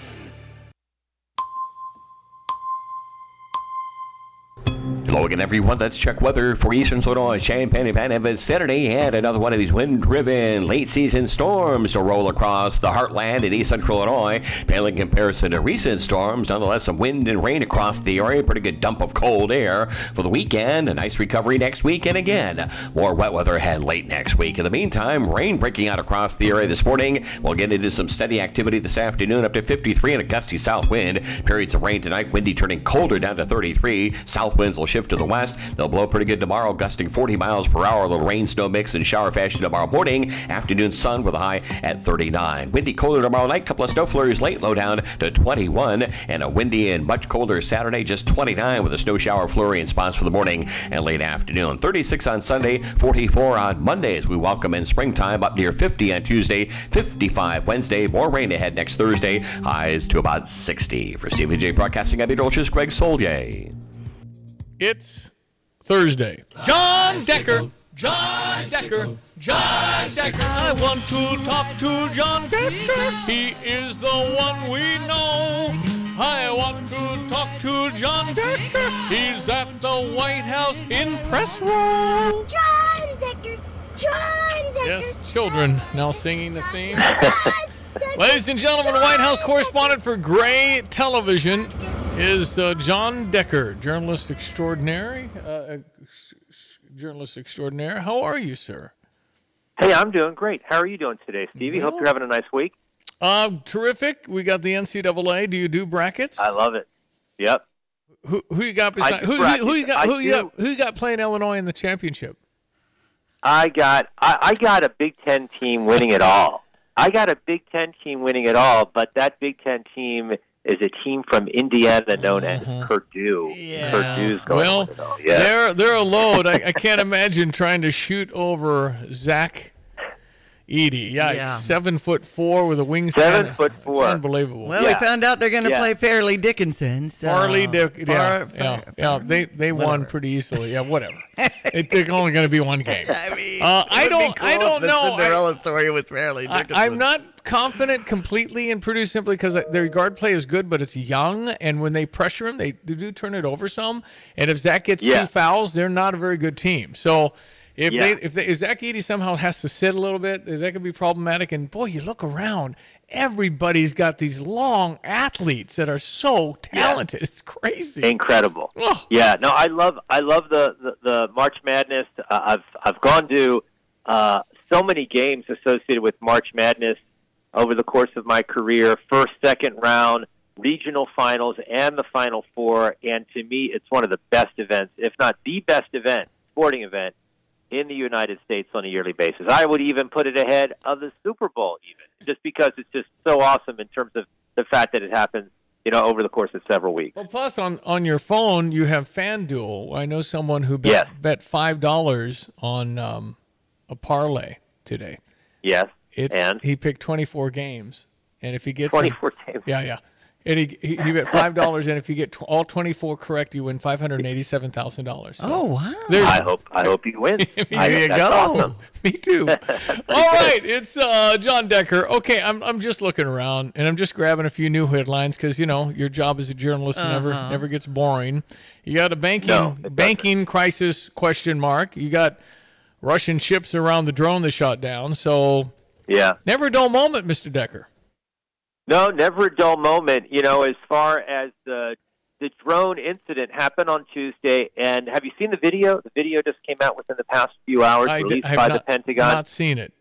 Hello again, everyone. Let's check weather for Eastern Illinois. Champaign and Van Evans Saturday had another one of these wind-driven late-season storms to roll across the heartland in East Central Illinois. Pale in comparison to recent storms, nonetheless, some wind and rain across the area. Pretty good dump of cold air for the weekend. A nice recovery next week, and again, more wet weather ahead late next week. In the meantime, rain breaking out across the area this morning. We'll get into some steady activity this afternoon, up to fifty-three and a gusty south wind. Periods of rain tonight, windy turning colder down to thirty-three. South winds will shift to the west. They'll blow pretty good tomorrow, gusting forty miles per hour. A little rain, snow mix, and shower fashion tomorrow morning. Afternoon sun with a high at thirty-nine. Windy colder tomorrow night. Couple of snow flurries late, low down to twenty-one. And a windy and much colder Saturday, just twenty-nine with a snow shower flurry in spots for the morning and late afternoon. thirty-six on Sunday, forty-four on Monday as we welcome in springtime. Up near fifty on Tuesday, fifty-five Wednesday. More rain ahead next Thursday. Highs to about sixty. For Stevie J Broadcasting, I'm Meteorologist Greg Solier. It's Thursday. John Decker. John Decker. John Decker. I want to talk to John Decker. He is the one we know. I want to talk to John Decker. He's at the White House in press row. John Decker. John Decker. Yes, children now singing the theme. Ladies and gentlemen, the White House correspondent for Gray Television is uh, John Decker, journalist extraordinary. Uh, journalist extraordinaire. How are you, sir? Hey, I'm doing great. How are you doing today, Stevie? Well, Hope you're having a nice week. Uh, terrific. We got the N C double A. Do you do brackets? I love it. Yep. Who who you got beside? Who, who, who you got? Who you got? Who you got playing Illinois in the championship? I got I, I got a Big Ten team winning it all. I got a Big Ten team winning it all, but that Big Ten team is a team from Indiana known uh-huh. as Purdue. Yeah. Purdue's going well, to win it all. Yeah. they're they're a load. I, I can't imagine trying to shoot over Zach Edie, yeah, Yeah. seven foot four with a wingspan. Seven foot four. It's unbelievable. Well, Yeah. we found out they're going to Yeah. play Farley Dickinson. So Farley Dick, yeah, Far- yeah, Far- yeah. They they won Whatever. pretty easily. Yeah, whatever. it, it's only going to be one game. I mean, Uh, it I would be don't, cool I if don't the know. I- Cinderella story was Farley I, Dickinson. I'm not confident completely in Purdue simply because their guard play is good, but it's young, and when they pressure him, they do turn it over some. And if Zach gets Yeah. two fouls, they're not a very good team. So if Yeah. they if, they, if Zach Edey somehow has to sit a little bit, that could be problematic. And boy, you look around, everybody's got these long athletes that are so talented. It's crazy. Incredible. Oh. Yeah, no, I love I love the the, the March Madness. Uh, I've I've gone to uh, so many games associated with March Madness over the course of my career. First, second round, regional finals, and the Final Four. And to me, it's one of the best events, if not the best event, sporting event in the United States on a yearly basis. I would even put it ahead of the Super Bowl, even just because it's just so awesome in terms of the fact that it happens, you know, over the course of several weeks. Well, plus on, on your phone, you have FanDuel. I know someone who bet, Yes. bet five dollars on um, a parlay today. Yes, It's, and he picked twenty-four games, and if he gets twenty-four them, games. yeah, yeah, and he he, he bet five dollars, and if you get tw- all twenty-four correct, you win five hundred eighty-seven thousand dollars. Oh, wow. I hope I hope you win. I, There you that's go. Awesome. Me too. All right, it's uh, John Decker. Okay, I'm I'm just looking around, and I'm just grabbing a few new headlines because you know your job as a journalist never Uh-huh. never gets boring. You got a banking No, it banking crisis question mark. You got Russian ships around the drone they shot down. So Yeah. never a dull moment, Mister Decker. No, never a dull moment. You know, as far as the the drone incident happened on Tuesday, and have you seen the video? The video just came out within the past few hours, I, released I have by not, the Pentagon. not seen it.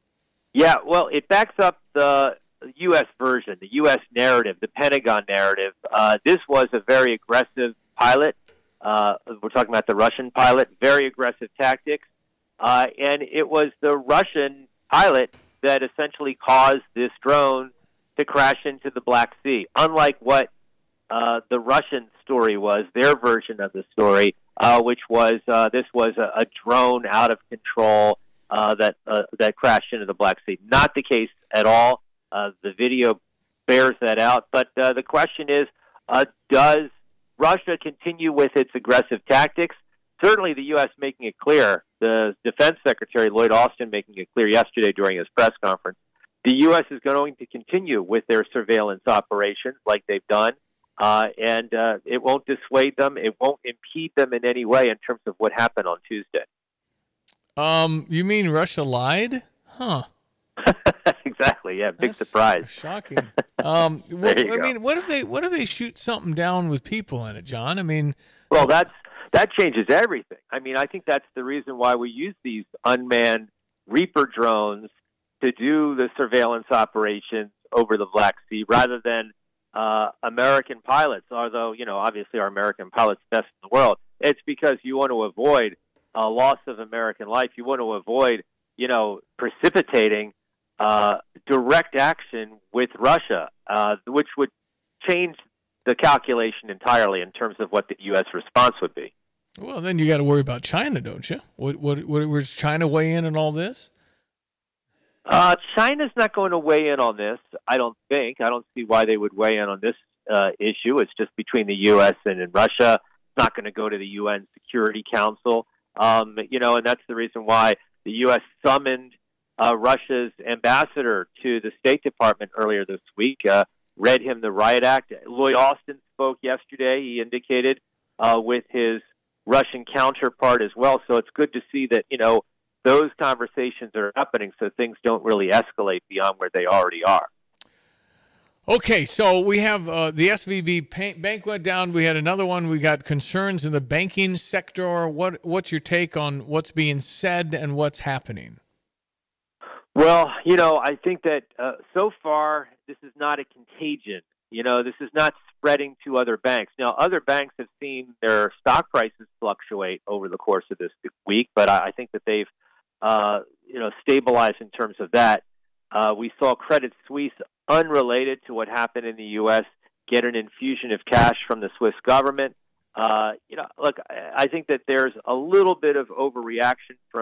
Yeah, well, it backs up the U S version, the U S narrative, the Pentagon narrative. Uh, this was a very aggressive pilot. Uh, we're talking about the Russian pilot, very aggressive tactics. Uh, and it was the Russian pilot that essentially caused this drone to crash into the Black Sea. Unlike what uh, the Russian story was, their version of the story, uh, which was uh, this was a, a drone out of control uh, that uh, that crashed into the Black Sea. Not the case at all. Uh, the video bears that out. But uh, the question is, uh, does Russia continue with its aggressive tactics? Certainly the U S making it clear, the Defense Secretary Lloyd Austin making it clear yesterday during his press conference, the U S is going to continue with their surveillance operations like they've done, uh, and uh, it won't dissuade them. It won't impede them in any way in terms of what happened on Tuesday. Um, you mean Russia lied? Huh. Exactly. Yeah. Big That's surprise. Shocking. Um, what, There you I go. mean, what if they what if they shoot something down with people in it, John? I mean, Well, that's that changes everything. I mean, I think that's the reason why we use these unmanned Reaper drones to do the surveillance operations over the Black Sea rather than uh, American pilots. Although, you know, obviously our American pilots best in the world. It's because you want to avoid a loss of American life. You want to avoid, you know, precipitating uh, direct action with Russia, uh, which would change the calculation entirely in terms of what the U S response would be. well, then you got to worry about China, don't you? What what what was China weigh in on all this? Uh, China's not going to weigh in on this, I don't think. I don't see why they would weigh in on this uh, issue. It's just between the U S and, and Russia. It's not going to go to the U N Security Council. Um, you know, and that's the reason why the U S summoned uh, Russia's ambassador to the State Department earlier this week, uh, read him the Riot Act. Lloyd Austin spoke yesterday. He indicated uh, with his Russian counterpart as well. So it's good to see that, you know, those conversations are happening so things don't really escalate beyond where they already are. Okay, so we have uh, the S V B pa- bank went down. We had another one. We got concerns in the banking sector. What what's your take on what's being said and what's happening? Well, you know, I think that uh, so far this is not a contagion. You know, this is not spreading to other banks. Now, other banks have seen their stock prices fluctuate over the course of this week, but I, I think that they've, uh, you know, stabilized in terms of that. Uh, we saw Credit Suisse, unrelated to what happened in the U S, get an infusion of cash from the Swiss government. Uh, you know, look, I think that there's a little bit of overreaction from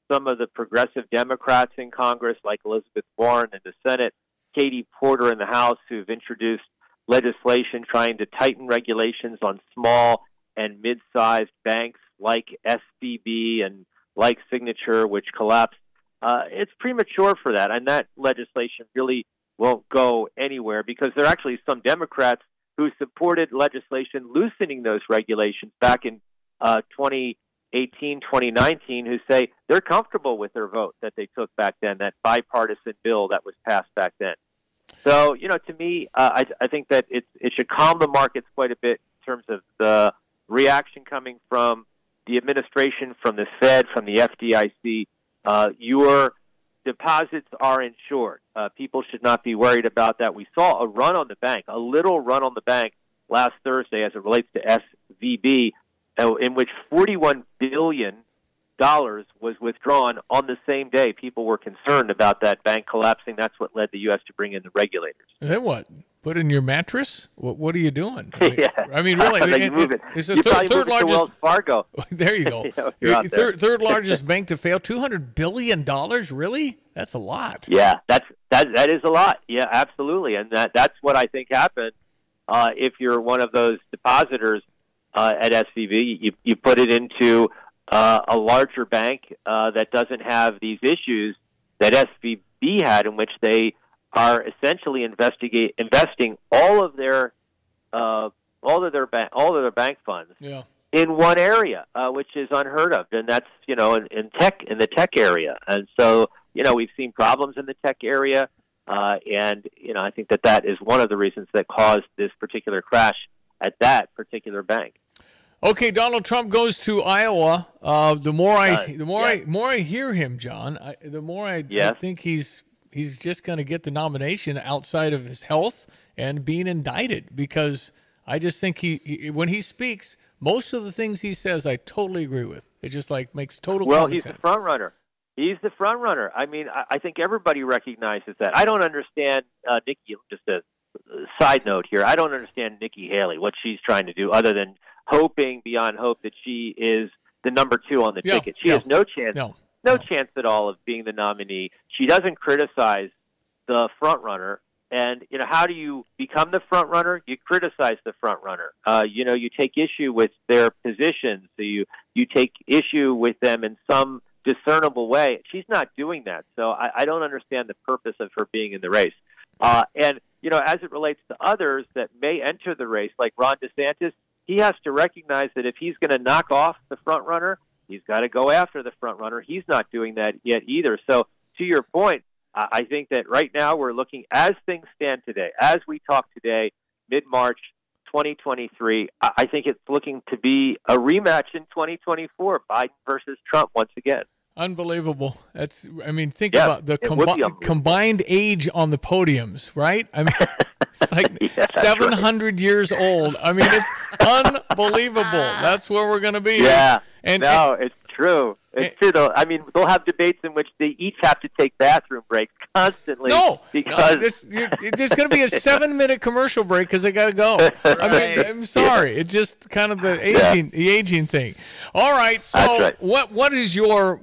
some of the progressive Democrats in Congress, like Elizabeth Warren in the Senate, Katie Porter in the House, who've introduced legislation trying to tighten regulations on small and mid-sized banks like S V B and like Signature, which collapsed. Uh, it's premature for that, and that legislation really won't go anywhere because there are actually some Democrats who supported legislation loosening those regulations back in uh, twenty eighteen, twenty nineteen, who say they're comfortable with their vote that they took back then, that bipartisan bill that was passed back then. So, you know, to me, uh, I, I think that it, it should calm the markets quite a bit in terms of the reaction coming from the administration, from the Fed, from the F D I C. Uh, your deposits are insured. Uh, people should not be worried about that. We saw a run on the bank, a little run on the bank last Thursday as it relates to S V B, uh, in which forty-one billion dollars was withdrawn on the same day. People were concerned about that bank collapsing. That's what led the U S to bring in the regulators. And then what? Put in your mattress? What What are you doing? I mean, yeah. I mean really, I mean, it, you move it. It's the you third, probably third move it largest. to Wells Fargo. There you go. you know, you're out there. Third, third largest bank to fail. Two hundred billion dollars. Really? That's a lot. Yeah, that's that. That is a lot. Yeah, absolutely, and that that's what I think happened. Uh, if you're one of those depositors uh, at S V B, you you put it into uh, a larger bank uh, that doesn't have these issues that S V B had, in which they are essentially investigate investing all of their uh, all of their bank all of their bank funds yeah. in one area, uh, which is unheard of, and that's you know in, in tech in the tech area, and so you know we've seen problems in the tech area, uh, and you know I think that that is one of the reasons that caused this particular crash at that particular bank. Okay, Donald Trump goes to Iowa. Uh, the more I Uh, the more yeah. I more I hear him, John, I, the more I, I Yes. think he's he's just going to get the nomination outside of his health and being indicted, because I just think he, he when he speaks, most of the things he says I totally agree with. It just like makes total Well, common he's sense. the front runner. He's the front runner. I mean, I, I think everybody recognizes that. I don't understand uh, Nikki. Just a side note here. I don't understand Nikki Haley, what she's trying to do, other than hoping beyond hope that she is the number two on the Yeah, ticket. She yeah. has no chance, No. no chance at all of being the nominee. She doesn't criticize the front runner. And you know, how do you become the front runner? You criticize the front runner. Uh, you know, you take issue with their positions. So you you take issue with them in some discernible way. She's not doing that, so I, I don't understand the purpose of her being in the race. Uh, and you know, as it relates to others that may enter the race, like Ron DeSantis, he has to recognize that if he's going to knock off the front runner, he's got to go after the front runner. He's not doing that yet either. So to your point, I I think that right now we're looking, as things stand today, as we talk today, mid-March twenty twenty-three, I I think it's looking to be a rematch in twenty twenty-four, Biden versus Trump once again. Unbelievable. That's, I mean, think Yeah, about the it would be combi- unbelievable. combined age on the podiums, right? I mean, it's like Yeah, that's seven hundred years old. I mean, it's unbelievable. That's where we're going to be. Yeah, And, no, it's true. It's true, though. I mean, they'll have debates in which they each have to take bathroom breaks constantly. No, because no, it's, you're, it's just going to be a seven-minute commercial break because they got to go. I mean, I'm sorry. It's just kind of the aging, the aging thing. All right. So, That's right. what what is your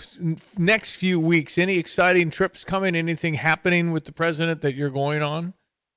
next few weeks? Any exciting trips coming? Anything happening with the president that you're going on?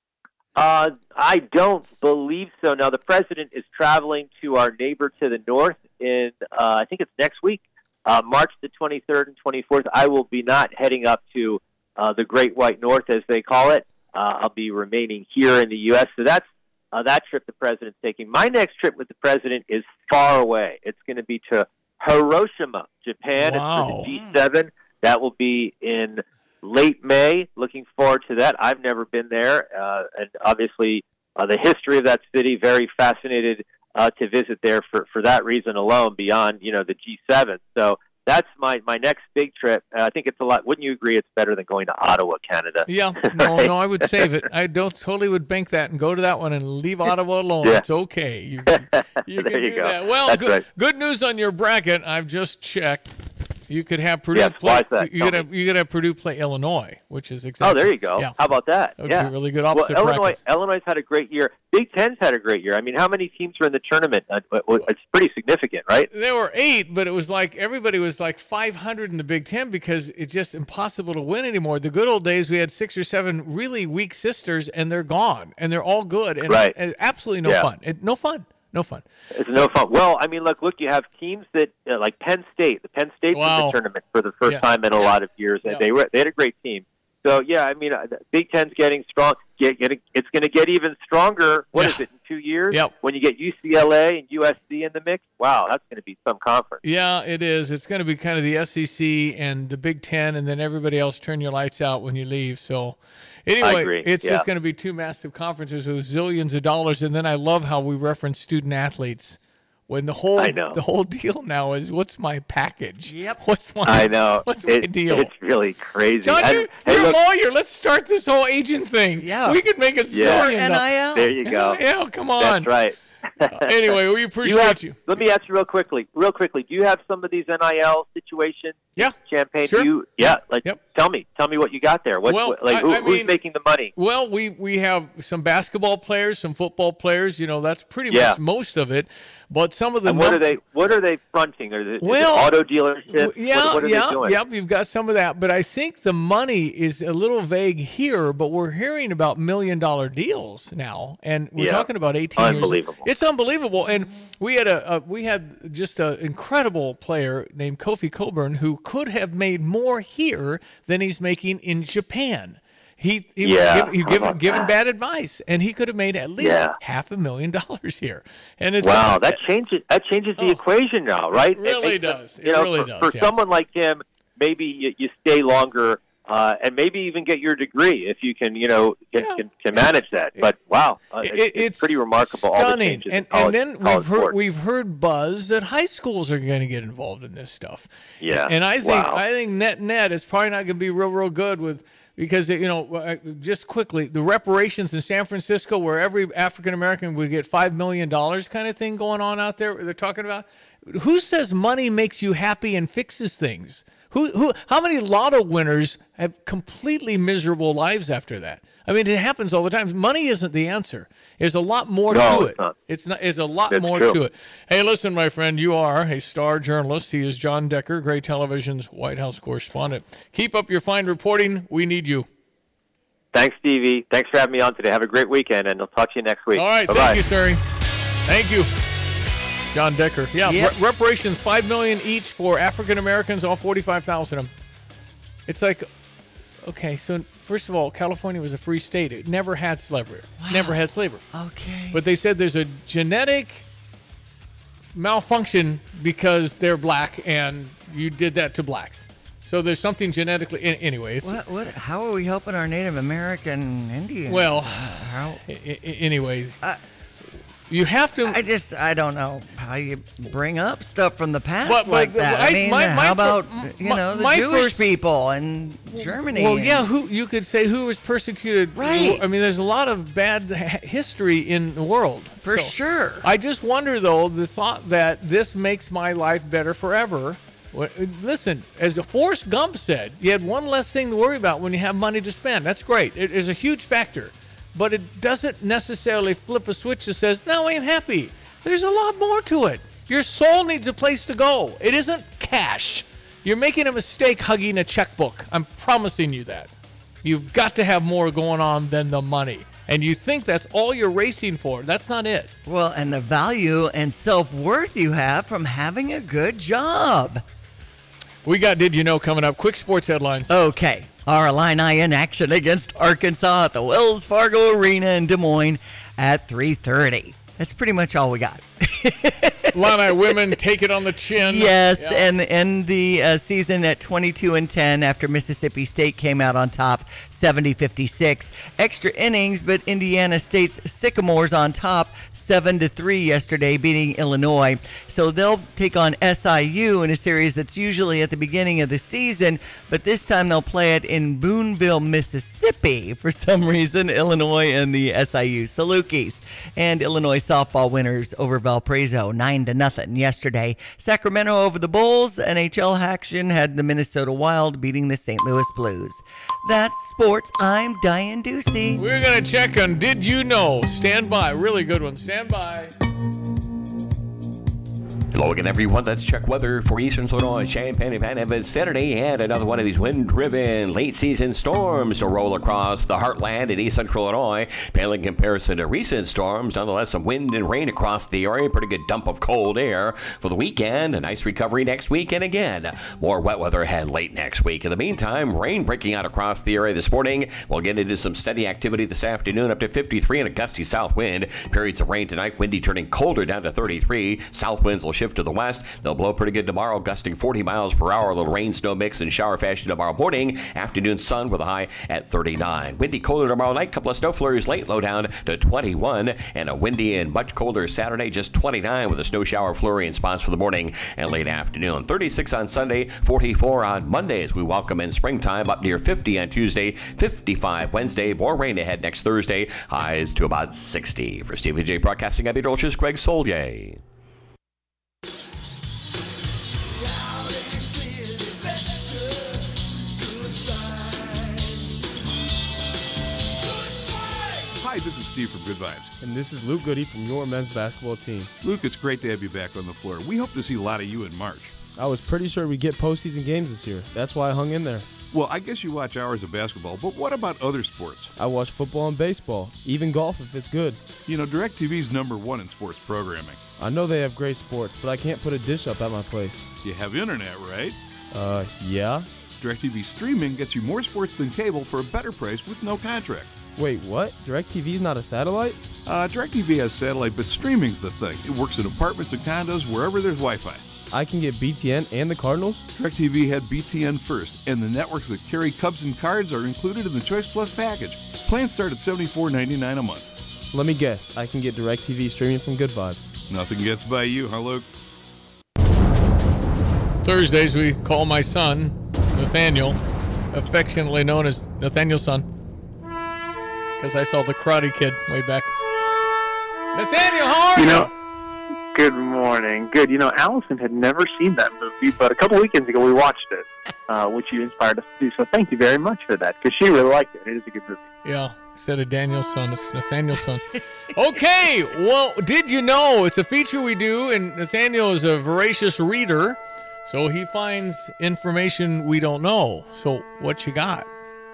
Uh, I don't believe so. Now, the president is traveling to our neighbor to the north in, uh, I think it's next week, uh, March the twenty-third and twenty-fourth. I will be not heading up to uh, the Great White North, as they call it. Uh, I'll be remaining here in the U S So that's uh, that trip the president's taking. My next trip with the president is far away. It's going to be to Hiroshima, Japan, Wow. and for the G seven. That will be in late May. Looking forward to that. I've never been there, uh, and obviously uh, the history of that city, very fascinated uh, to visit there for, for that reason alone, beyond, you know, the G seven. So that's my, my next big trip. Uh, I think it's a lot. Wouldn't you agree it's better than going to Ottawa, Canada? Yeah, no, Right? no, I would save it. I don't totally would bank that and go to that one and leave Ottawa alone. Yeah. It's okay. You, you There can you do go. that. Well, That's good, right. good news on your bracket. I've just checked. You could have Purdue Yes, play. why is that? You Tell could have you could have Purdue play Illinois, which is Oh, exactly. there you go. Yeah. How about that? That would yeah, be a really good opposite Well, Illinois, brackets. Illinois had a great year. Big Ten's had a great year. I mean, how many teams were in the tournament? Uh, It's pretty significant, right? There were eight, but it was like everybody was like five hundred in the Big Ten because it's just impossible to win anymore. The good old days, we had six or seven really weak sisters, and they're gone, and they're all good, and, Right. and absolutely no Yeah. fun. It, no fun. No fun. It's no fun. Well, I mean, look, look. You have teams that uh, like Penn State. The Penn State's in Wow. the tournament for the first Yeah. time in a lot of years, and Yeah. they were they had a great team. So yeah, I mean, uh, the Big Ten's getting strong. Get, getting, it's going to get even stronger. What Yeah. is it in two years? Yep. When you get U C L A and U S C in the mix, wow, that's going to be some conference. Yeah, it is. It's going to be kind of the S E C and the Big Ten, and then everybody else turn your lights out when you leave. So, anyway, agree. it's Yeah. just going to be two massive conferences with zillions of dollars. And then I love how we reference student athletes when the whole I know. the whole deal now is what's my package? Yep. What's my I know. What's my It- deal? It's really crazy. John, And- you, hey, you're look, a lawyer. Let's start this whole agent thing. Yeah. We could make a Yeah. zillion. N I L. there you go. N I L, come on. That's right. Anyway, we appreciate you, have, you. Let me ask you real quickly. Real quickly, do you have some of these N I L situations? Yeah. Champagne. Sure. Do you, yeah. Like, Yep. tell me. Tell me what you got there. What, Well, what- like, I- who, I who's mean- making the money? Well, we, we have some basketball players, some football players. You know, that's pretty Yeah. much most of it. But some of the And what num- are they? What are they fronting? Are they, Well, is it auto dealerships? W- Yeah, what, what are yeah, they doing? yep. You've got some of that, but I think the money is a little vague here. But we're hearing about million dollar deals now, and we're Yeah. talking about eighteen years. Unbelievable. It's unbelievable, and we had a, a we had just an incredible player named Kofi Coburn who could have made more here than he's making in Japan. He he Yeah, was given, he how given, about given that? bad advice, and he could have made at least Yeah. half a million dollars here. And it's Wow, that changes that changes the Oh. equation now, right? It really makes them- does. It you know, really for, does, For yeah. someone like him, maybe you, you stay longer. Uh, and maybe even get your degree if you can, you know, can, Yeah. can, can manage that. But wow, uh, It- it's, it's pretty remarkable. All the stunning. changes and in college, and then college we've heard sports. we've heard buzz that high schools are going to get involved in this stuff. Yeah. and I think Wow. I think net net is probably not going to be real real good with because you know uh, just quickly the reparations in San Francisco where every African American would get five million dollars kind of thing going on out there. They're talking about who says money makes you happy and fixes things. Who, who, how many lotto winners have completely miserable lives after that? I mean, it happens all the time. Money isn't the answer. There's a lot more No, to it's it. not. It's not. It's a lot That's more true. to it. Hey, listen, my friend, you are a star journalist. He is John Decker, Gray Television's White House correspondent. Keep up your fine reporting. We need you. Thanks, Stevie. Thanks for having me on today. Have a great weekend, and I'll talk to you next week. All right, Bye-bye. thank you, sir. Thank you. John Decker. Yeah, Yep. re- reparations, five million dollars each for African Americans, all forty-five thousand of them. It's like, okay, so first of all, California was a free state. It never had slavery. Never had slavery. Okay. But they said there's a genetic malfunction because they're black and you did that to blacks. So there's something genetically. an- Anyway, it's, What? What? How are we helping our Native American Indians? well, Uh, how? I- I- anyway, Uh, you have to. I just I don't know how you bring up stuff from the past But- but like that. I, I- mean, my- my how fir- about m- you my- know the my Jewish first- people and Germany? Well, and- yeah, who you could say who was persecuted. Right. I mean, there's a lot of bad h- history in the world. for So, sure. I just wonder, though, the thought that this makes my life better forever. Well, listen, as Forrest Gump said, you had one less thing to worry about when you have money to spend. That's great. It is a huge factor. But it doesn't necessarily flip a switch that says, now I'm happy. There's a lot more to it. Your soul needs a place to go. It isn't cash. You're making a mistake hugging a checkbook. I'm promising you that. You've got to have more going on than the money. And you think that's all you're racing for. That's not it. Well, and the value and self worth you have from having a good job. We got Did You Know coming up. Quick sports headlines. Okay. Our Illini in action against Arkansas at the Wells Fargo Arena in Des Moines at three thirty. That's pretty much all we got. Illini women take it on the chin. Yes, Yeah. and end the uh, season at twenty-two and ten after Mississippi State came out on top, seventy fifty-six. Extra innings, but Indiana State's Sycamores on top, seven to three yesterday, beating Illinois. So they'll take on S I U in a series that's usually at the beginning of the season, but this time they'll play it in Boonville, Mississippi. For some reason, Illinois and the S I U Salukis. And Illinois softball winners over Valparaiso, nine to nothing yesterday. Sacramento over the Bulls. N H L action had the Minnesota Wild beating the Saint Louis Blues. That's sports. I'm Diane Ducey. We're going to check on Did You Know? Stand by. Really good one. Stand by. Hello again, everyone. Let's check weather for Eastern Illinois. Champaign and Van Evans Saturday had another one of these wind-driven late-season storms to roll across the heartland in East Central Illinois. Pale in comparison to recent storms, nonetheless, some wind and rain across the area. Pretty good dump of cold air for the weekend. A nice recovery next week, and again, more wet weather ahead late next week. In the meantime, rain breaking out across the area this morning. We'll get into some steady activity this afternoon, up to fifty-three and a gusty south wind. Periods of rain tonight, windy turning colder down to thirty-three. South winds will shift to the west. They'll blow pretty good tomorrow, gusting forty miles per hour. A little rain, snow mix, and shower fashion tomorrow morning. Afternoon sun with a high at thirty-nine. Windy colder tomorrow night. Couple of snow flurries late, low down to twenty-one. And a windy and much colder Saturday, just twenty-nine with a snow shower flurry in spots for the morning and late afternoon. thirty-six on Sunday, forty-four on Monday as we welcome in springtime, up near fifty on Tuesday, fifty-five Wednesday. More rain ahead next Thursday. Highs to about sixty. For Stephen J. Broadcasting, I'm Meteorologist is Greg Solier. Hi, this is Steve from Good Vibes. And this is Luke Goody from your men's basketball team. Luke, it's great to have you back on the floor. We hope to see a lot of you in March. I was pretty sure we'd get postseason games this year. That's why I hung in there. Well, I guess you watch hours of basketball, but what about other sports? I watch football and baseball, even golf if it's good. You know, DirecTV's number one in sports programming. I know they have great sports, but I can't put a dish up at my place. You have internet, right? Uh, yeah. DirecTV streaming gets you more sports than cable for a better price with no contract. Wait, what? DirecTV's not a satellite? Uh, DirecTV has satellite, but streaming's the thing. It works in apartments and condos wherever there's Wi-Fi. I can get B T N and the Cardinals? DirecTV had B T N first, and the networks that carry Cubs and Cards are included in the Choice Plus package. Plans start at seventy-four ninety-nine a month. Let me guess, I can get DirecTV streaming from Good Vibes. Nothing gets by you, huh, Luke? Thursdays, we call my son, Nathaniel, affectionately known as Nathaniel's son, because I saw the Karate Kid way back. Nathaniel, how are you? You know, good morning. Good. You know, Allison had never seen that movie, but a couple weekends ago we watched it, uh, which you inspired us to do. So thank you very much for that, because she really liked it. It is a good movie. Yeah, instead of Daniel's son, it's Nathaniel's son. Okay, well, did you know it's a feature we do, and Nathaniel is a voracious reader, so he finds information we don't know. So what you got?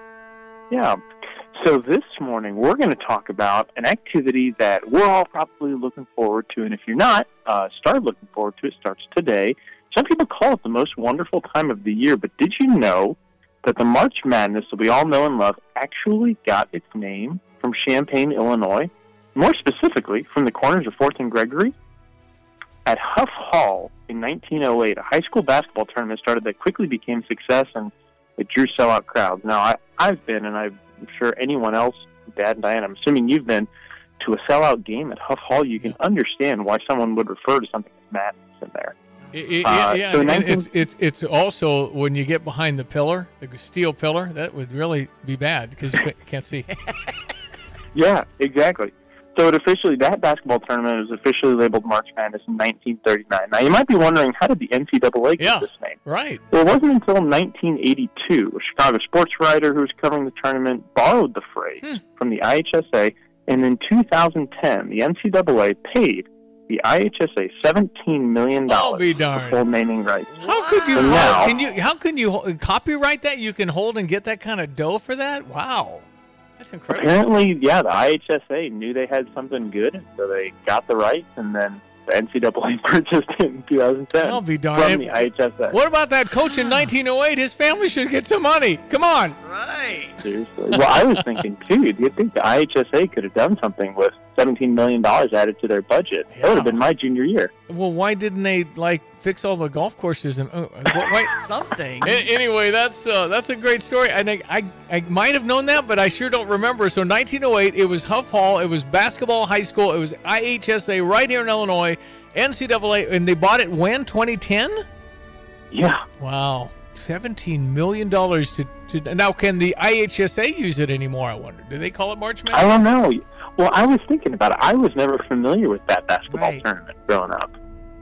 Yeah. So this morning, we're going to talk about an activity that we're all probably looking forward to. And if you're not, uh, start looking forward to it. It starts today. Some people call it the most wonderful time of the year. But did you know that the March Madness that we all know and love actually got its name from Champaign, Illinois? More specifically, from the corners of fourth and Gregory? At Huff Hall in nineteen oh eight, a high school basketball tournament started that quickly became a success, and it drew sellout crowds. Now, I, I've been, and I've I'm sure anyone else, Dad and Diane, I'm assuming you've been to a sellout game at Huff Hall. You can understand why someone would refer to something as madness in there. It, it, uh, yeah, so and nineteen it's, it's it's also when you get behind the pillar, the steel pillar, that would really be bad because you can't see. Yeah, exactly. So it officially, that basketball tournament was officially labeled March Madness in nineteen thirty-nine. Now, you might be wondering, how did the N C double A get yeah, this name? Right. Well, it wasn't until nineteen eighty-two, a Chicago sports writer who was covering the tournament borrowed the phrase hmm. from the I H S A, and in two thousand ten, the N C double A paid the I H S A seventeen million dollars I'll be darned. for full naming rights. How could you, so now, can you, how can you copyright that? You can hold and get that kind of dough for that? Wow. That's incredible. Apparently, yeah, the I H S A knew they had something good, and so they got the rights, and then the N C double A purchased it in two thousand ten I'll be darned. from the I H S A. What about that coach in nineteen oh eight? His family should get some money. Come on. Right. Seriously. Well, I was thinking, too, do you think the I H S A could have done something with seventeen million dollars added to their budget? Yeah. That would have been my junior year. Well, why didn't they, like, fix all the golf courses? and uh, why, Something. A- anyway, that's uh, that's a great story. I think I, I might have known that, but I sure don't remember. So nineteen oh eight, it was Huff Hall. It was basketball high school. It was I H S A right here in Illinois. N C double A, and they bought it when? twenty ten Yeah. Wow. seventeen million dollars to, to... Now, can the I H S A use it anymore, I wonder? Do they call it March Madness? I don't know. Well, I was thinking about it. I was never familiar with that basketball Right. tournament growing up.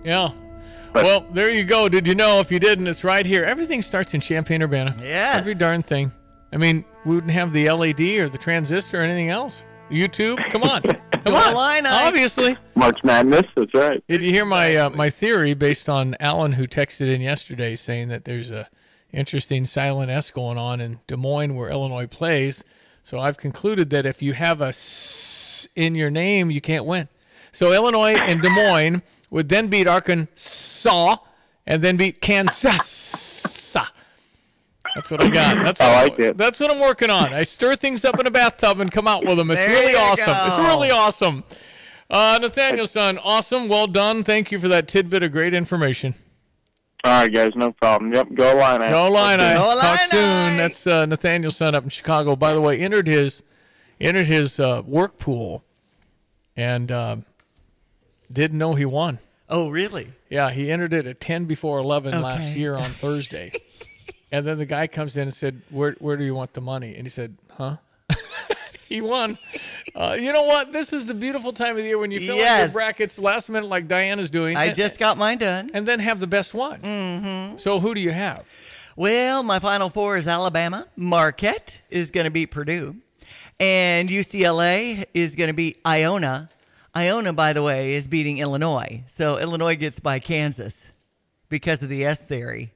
Yeah. Well, there you go. Did you know? If you didn't, it's right here. Everything starts in Champaign-Urbana. Yes. Every darn thing. I mean, we wouldn't have the L E D or the transistor or anything else. YouTube? Come on. Come on. Illini. Obviously. March Madness, that's right. Did you hear my uh, my theory based on Alan, who texted in yesterday saying that there's a interesting silent S going on in Des Moines where Illinois plays? So I've concluded that if you have a S in your name, you can't win. So Illinois and Des Moines would then beat Arkansas and then beat Kansas. That's what I got. That's what, I like it. That's what I'm working on. I stir things up in a bathtub and come out with them. It's There really you awesome. go. It's really awesome. Uh, Nathaniel, son, awesome. Well done. Thank you for that tidbit of great information. All right, guys, no problem. Yep, go Illini. Go Illini. Go Talk Illini. soon. That's uh, Nathaniel, son, up in Chicago. By the way, entered his entered his uh, work pool and um, didn't know he won. Oh, really? Yeah, he entered it at ten before eleven Okay. last year on Thursday. And then the guy comes in and said, where where do you want the money? And he said, huh? He won. Uh, you know what? This is the beautiful time of the year when you fill in your Yes. brackets last minute like Diana's doing. I and, just got mine done. And then have the best one. Mm-hmm. So who do you have? Well, my Final Four is Alabama. Marquette is going to beat Purdue. And U C L A is going to beat Iona. Iona, by the way, is beating Illinois. So Illinois gets by Kansas because of the S theory.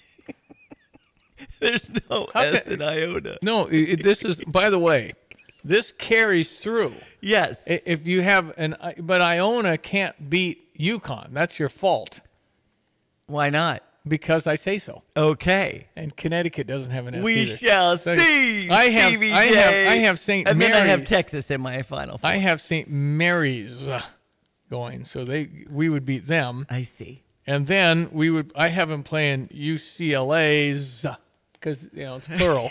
There's no How S can- in Iona. No, it, this is, by the way, this carries through. Yes. I- If you have an, but Iona can't beat UConn. That's your fault. Why not? Because I say so. Okay. And Connecticut doesn't have an S We either. shall So see. I have, Stevie I J. have, I have Saint And Mary. then I have Texas in my Final Four. I have Saint Mary's uh, going, so they we would beat them. I see. And then we would. I have them playing U C L A's because you know it's plural.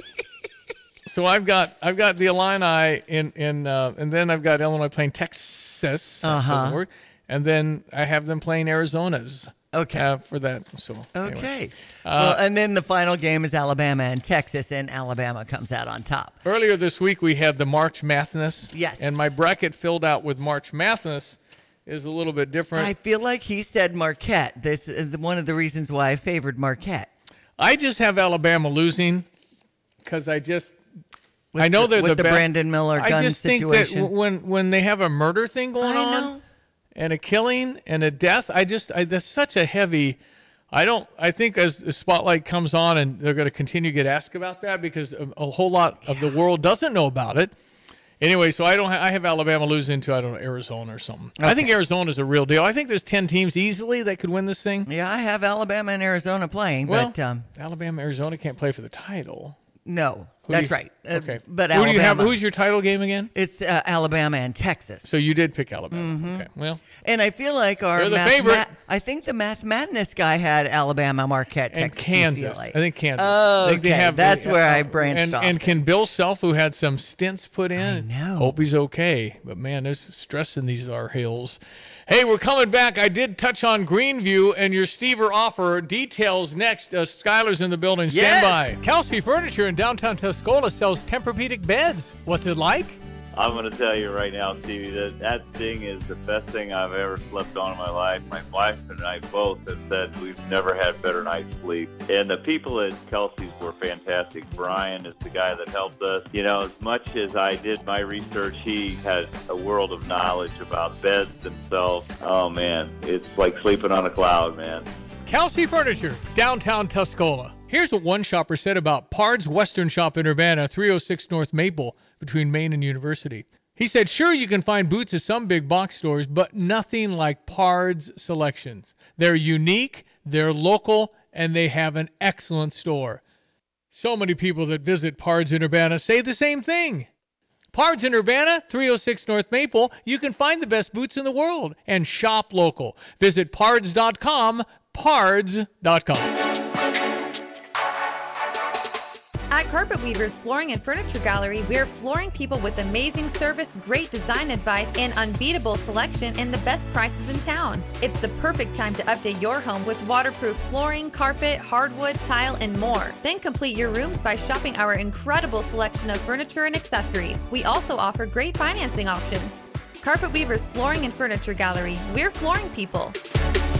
So I've got I've got the Illini in in uh, and then I've got Illinois playing Texas. That Uh-huh. doesn't work. And then I have them playing Arizona's. Okay. Uh, for that. So Okay. anyway. well, and then the final game is Alabama and Texas, and Alabama comes out on top. Earlier this week, we had the March Madness. Yes. And my bracket filled out with March Madness is a little bit different. I feel like he said Marquette. This is one of the reasons why I favored Marquette. I just have Alabama losing because I just With I know the- they're with the, the best. Brandon Miller I gun just situation. think that w- when when they have a murder thing going I on know. and a killing and a death, I just I, that's such a heavy. I don't. I think as the spotlight comes on, and they're going to continue to get asked about that because a, a whole lot of the world doesn't know about it. Anyway, so I don't. Ha- I have Alabama losing to I don't know Arizona or something. I think Arizona is a real deal. I think there's ten teams easily that could win this thing. Yeah, I have Alabama and Arizona playing, Well, but um, Alabama, Arizona can't play for the title. no, Who do that's you- right. Uh, Okay, but who do you have? Alabama- Who's your title game again? It's uh, Alabama and Texas. So you did pick Alabama. Mhm. Okay. Well, And I feel like our They're the math- favorite. ma- I think the Math Madness guy had Alabama, Marquette, and Texas, Kansas. U C L A. I think Kansas. Oh, I think they okay. have That's the- where I uh, branched and, off. And can Bill Self, who had some stints put in, I know. hope he's okay. But man, there's stress in these our hills. Hey, we're coming back. I did touch on Greenview and your Stever offer. Details next. Uh, Skylar's in the building. Stand Yes. by. Kelsey Furniture in downtown Tuscola sells Tempur-Pedic beds. What's it like? I'm going to tell you right now, Stevie, that that thing is the best thing I've ever slept on in my life. My wife and I both have said we've never had better night's sleep. And the people at Kelsey's were fantastic. Brian is the guy that helped us. You know, as much as I did my research, he had a world of knowledge about beds themselves. Oh, man, it's like sleeping on a cloud, man. Kelsey Furniture, downtown Tuscola. Here's what one shopper said about Pard's Western Shop in Urbana, three oh six North Maple, between Maine and University. He said, sure, you can find boots at some big box stores, but nothing like Pard's selections. They're unique, they're local, and they have an excellent store. So many people that visit Pard's in Urbana say the same thing. Pard's in Urbana, three oh six North Maple. You can find the best boots in the world and shop local. Visit pards dot com, pards dot com. At Carpet Weavers Flooring and Furniture Gallery, we're flooring people with amazing service, great design advice, and unbeatable selection and the best prices in town. It's the perfect time to update your home with waterproof flooring, carpet, hardwood, tile, and more. Then complete your rooms by shopping our incredible selection of furniture and accessories. We also offer great financing options. Carpet Weavers Flooring and Furniture Gallery, we're flooring people.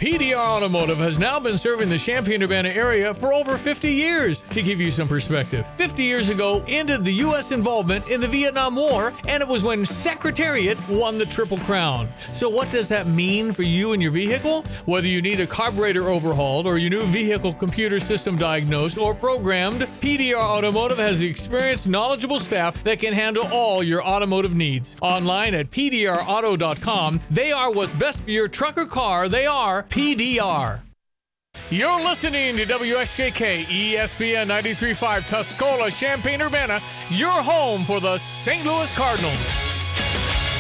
P D R Automotive has now been serving the Champaign-Urbana area for over fifty years. To give you some perspective, fifty years ago ended the U S involvement in the Vietnam War, and it was when Secretariat won the Triple Crown. So what does that mean for you and your vehicle? Whether you need a carburetor overhauled or your new vehicle computer system diagnosed or programmed, P D R Automotive has the experienced, knowledgeable staff that can handle all your automotive needs. Online at P D R auto dot com, they are what's best for your truck or car. They are P D R. You're listening to W S J K E S P N ninety-three point five Tuscola, Champaign-Urbana, your home for the Saint Louis Cardinals.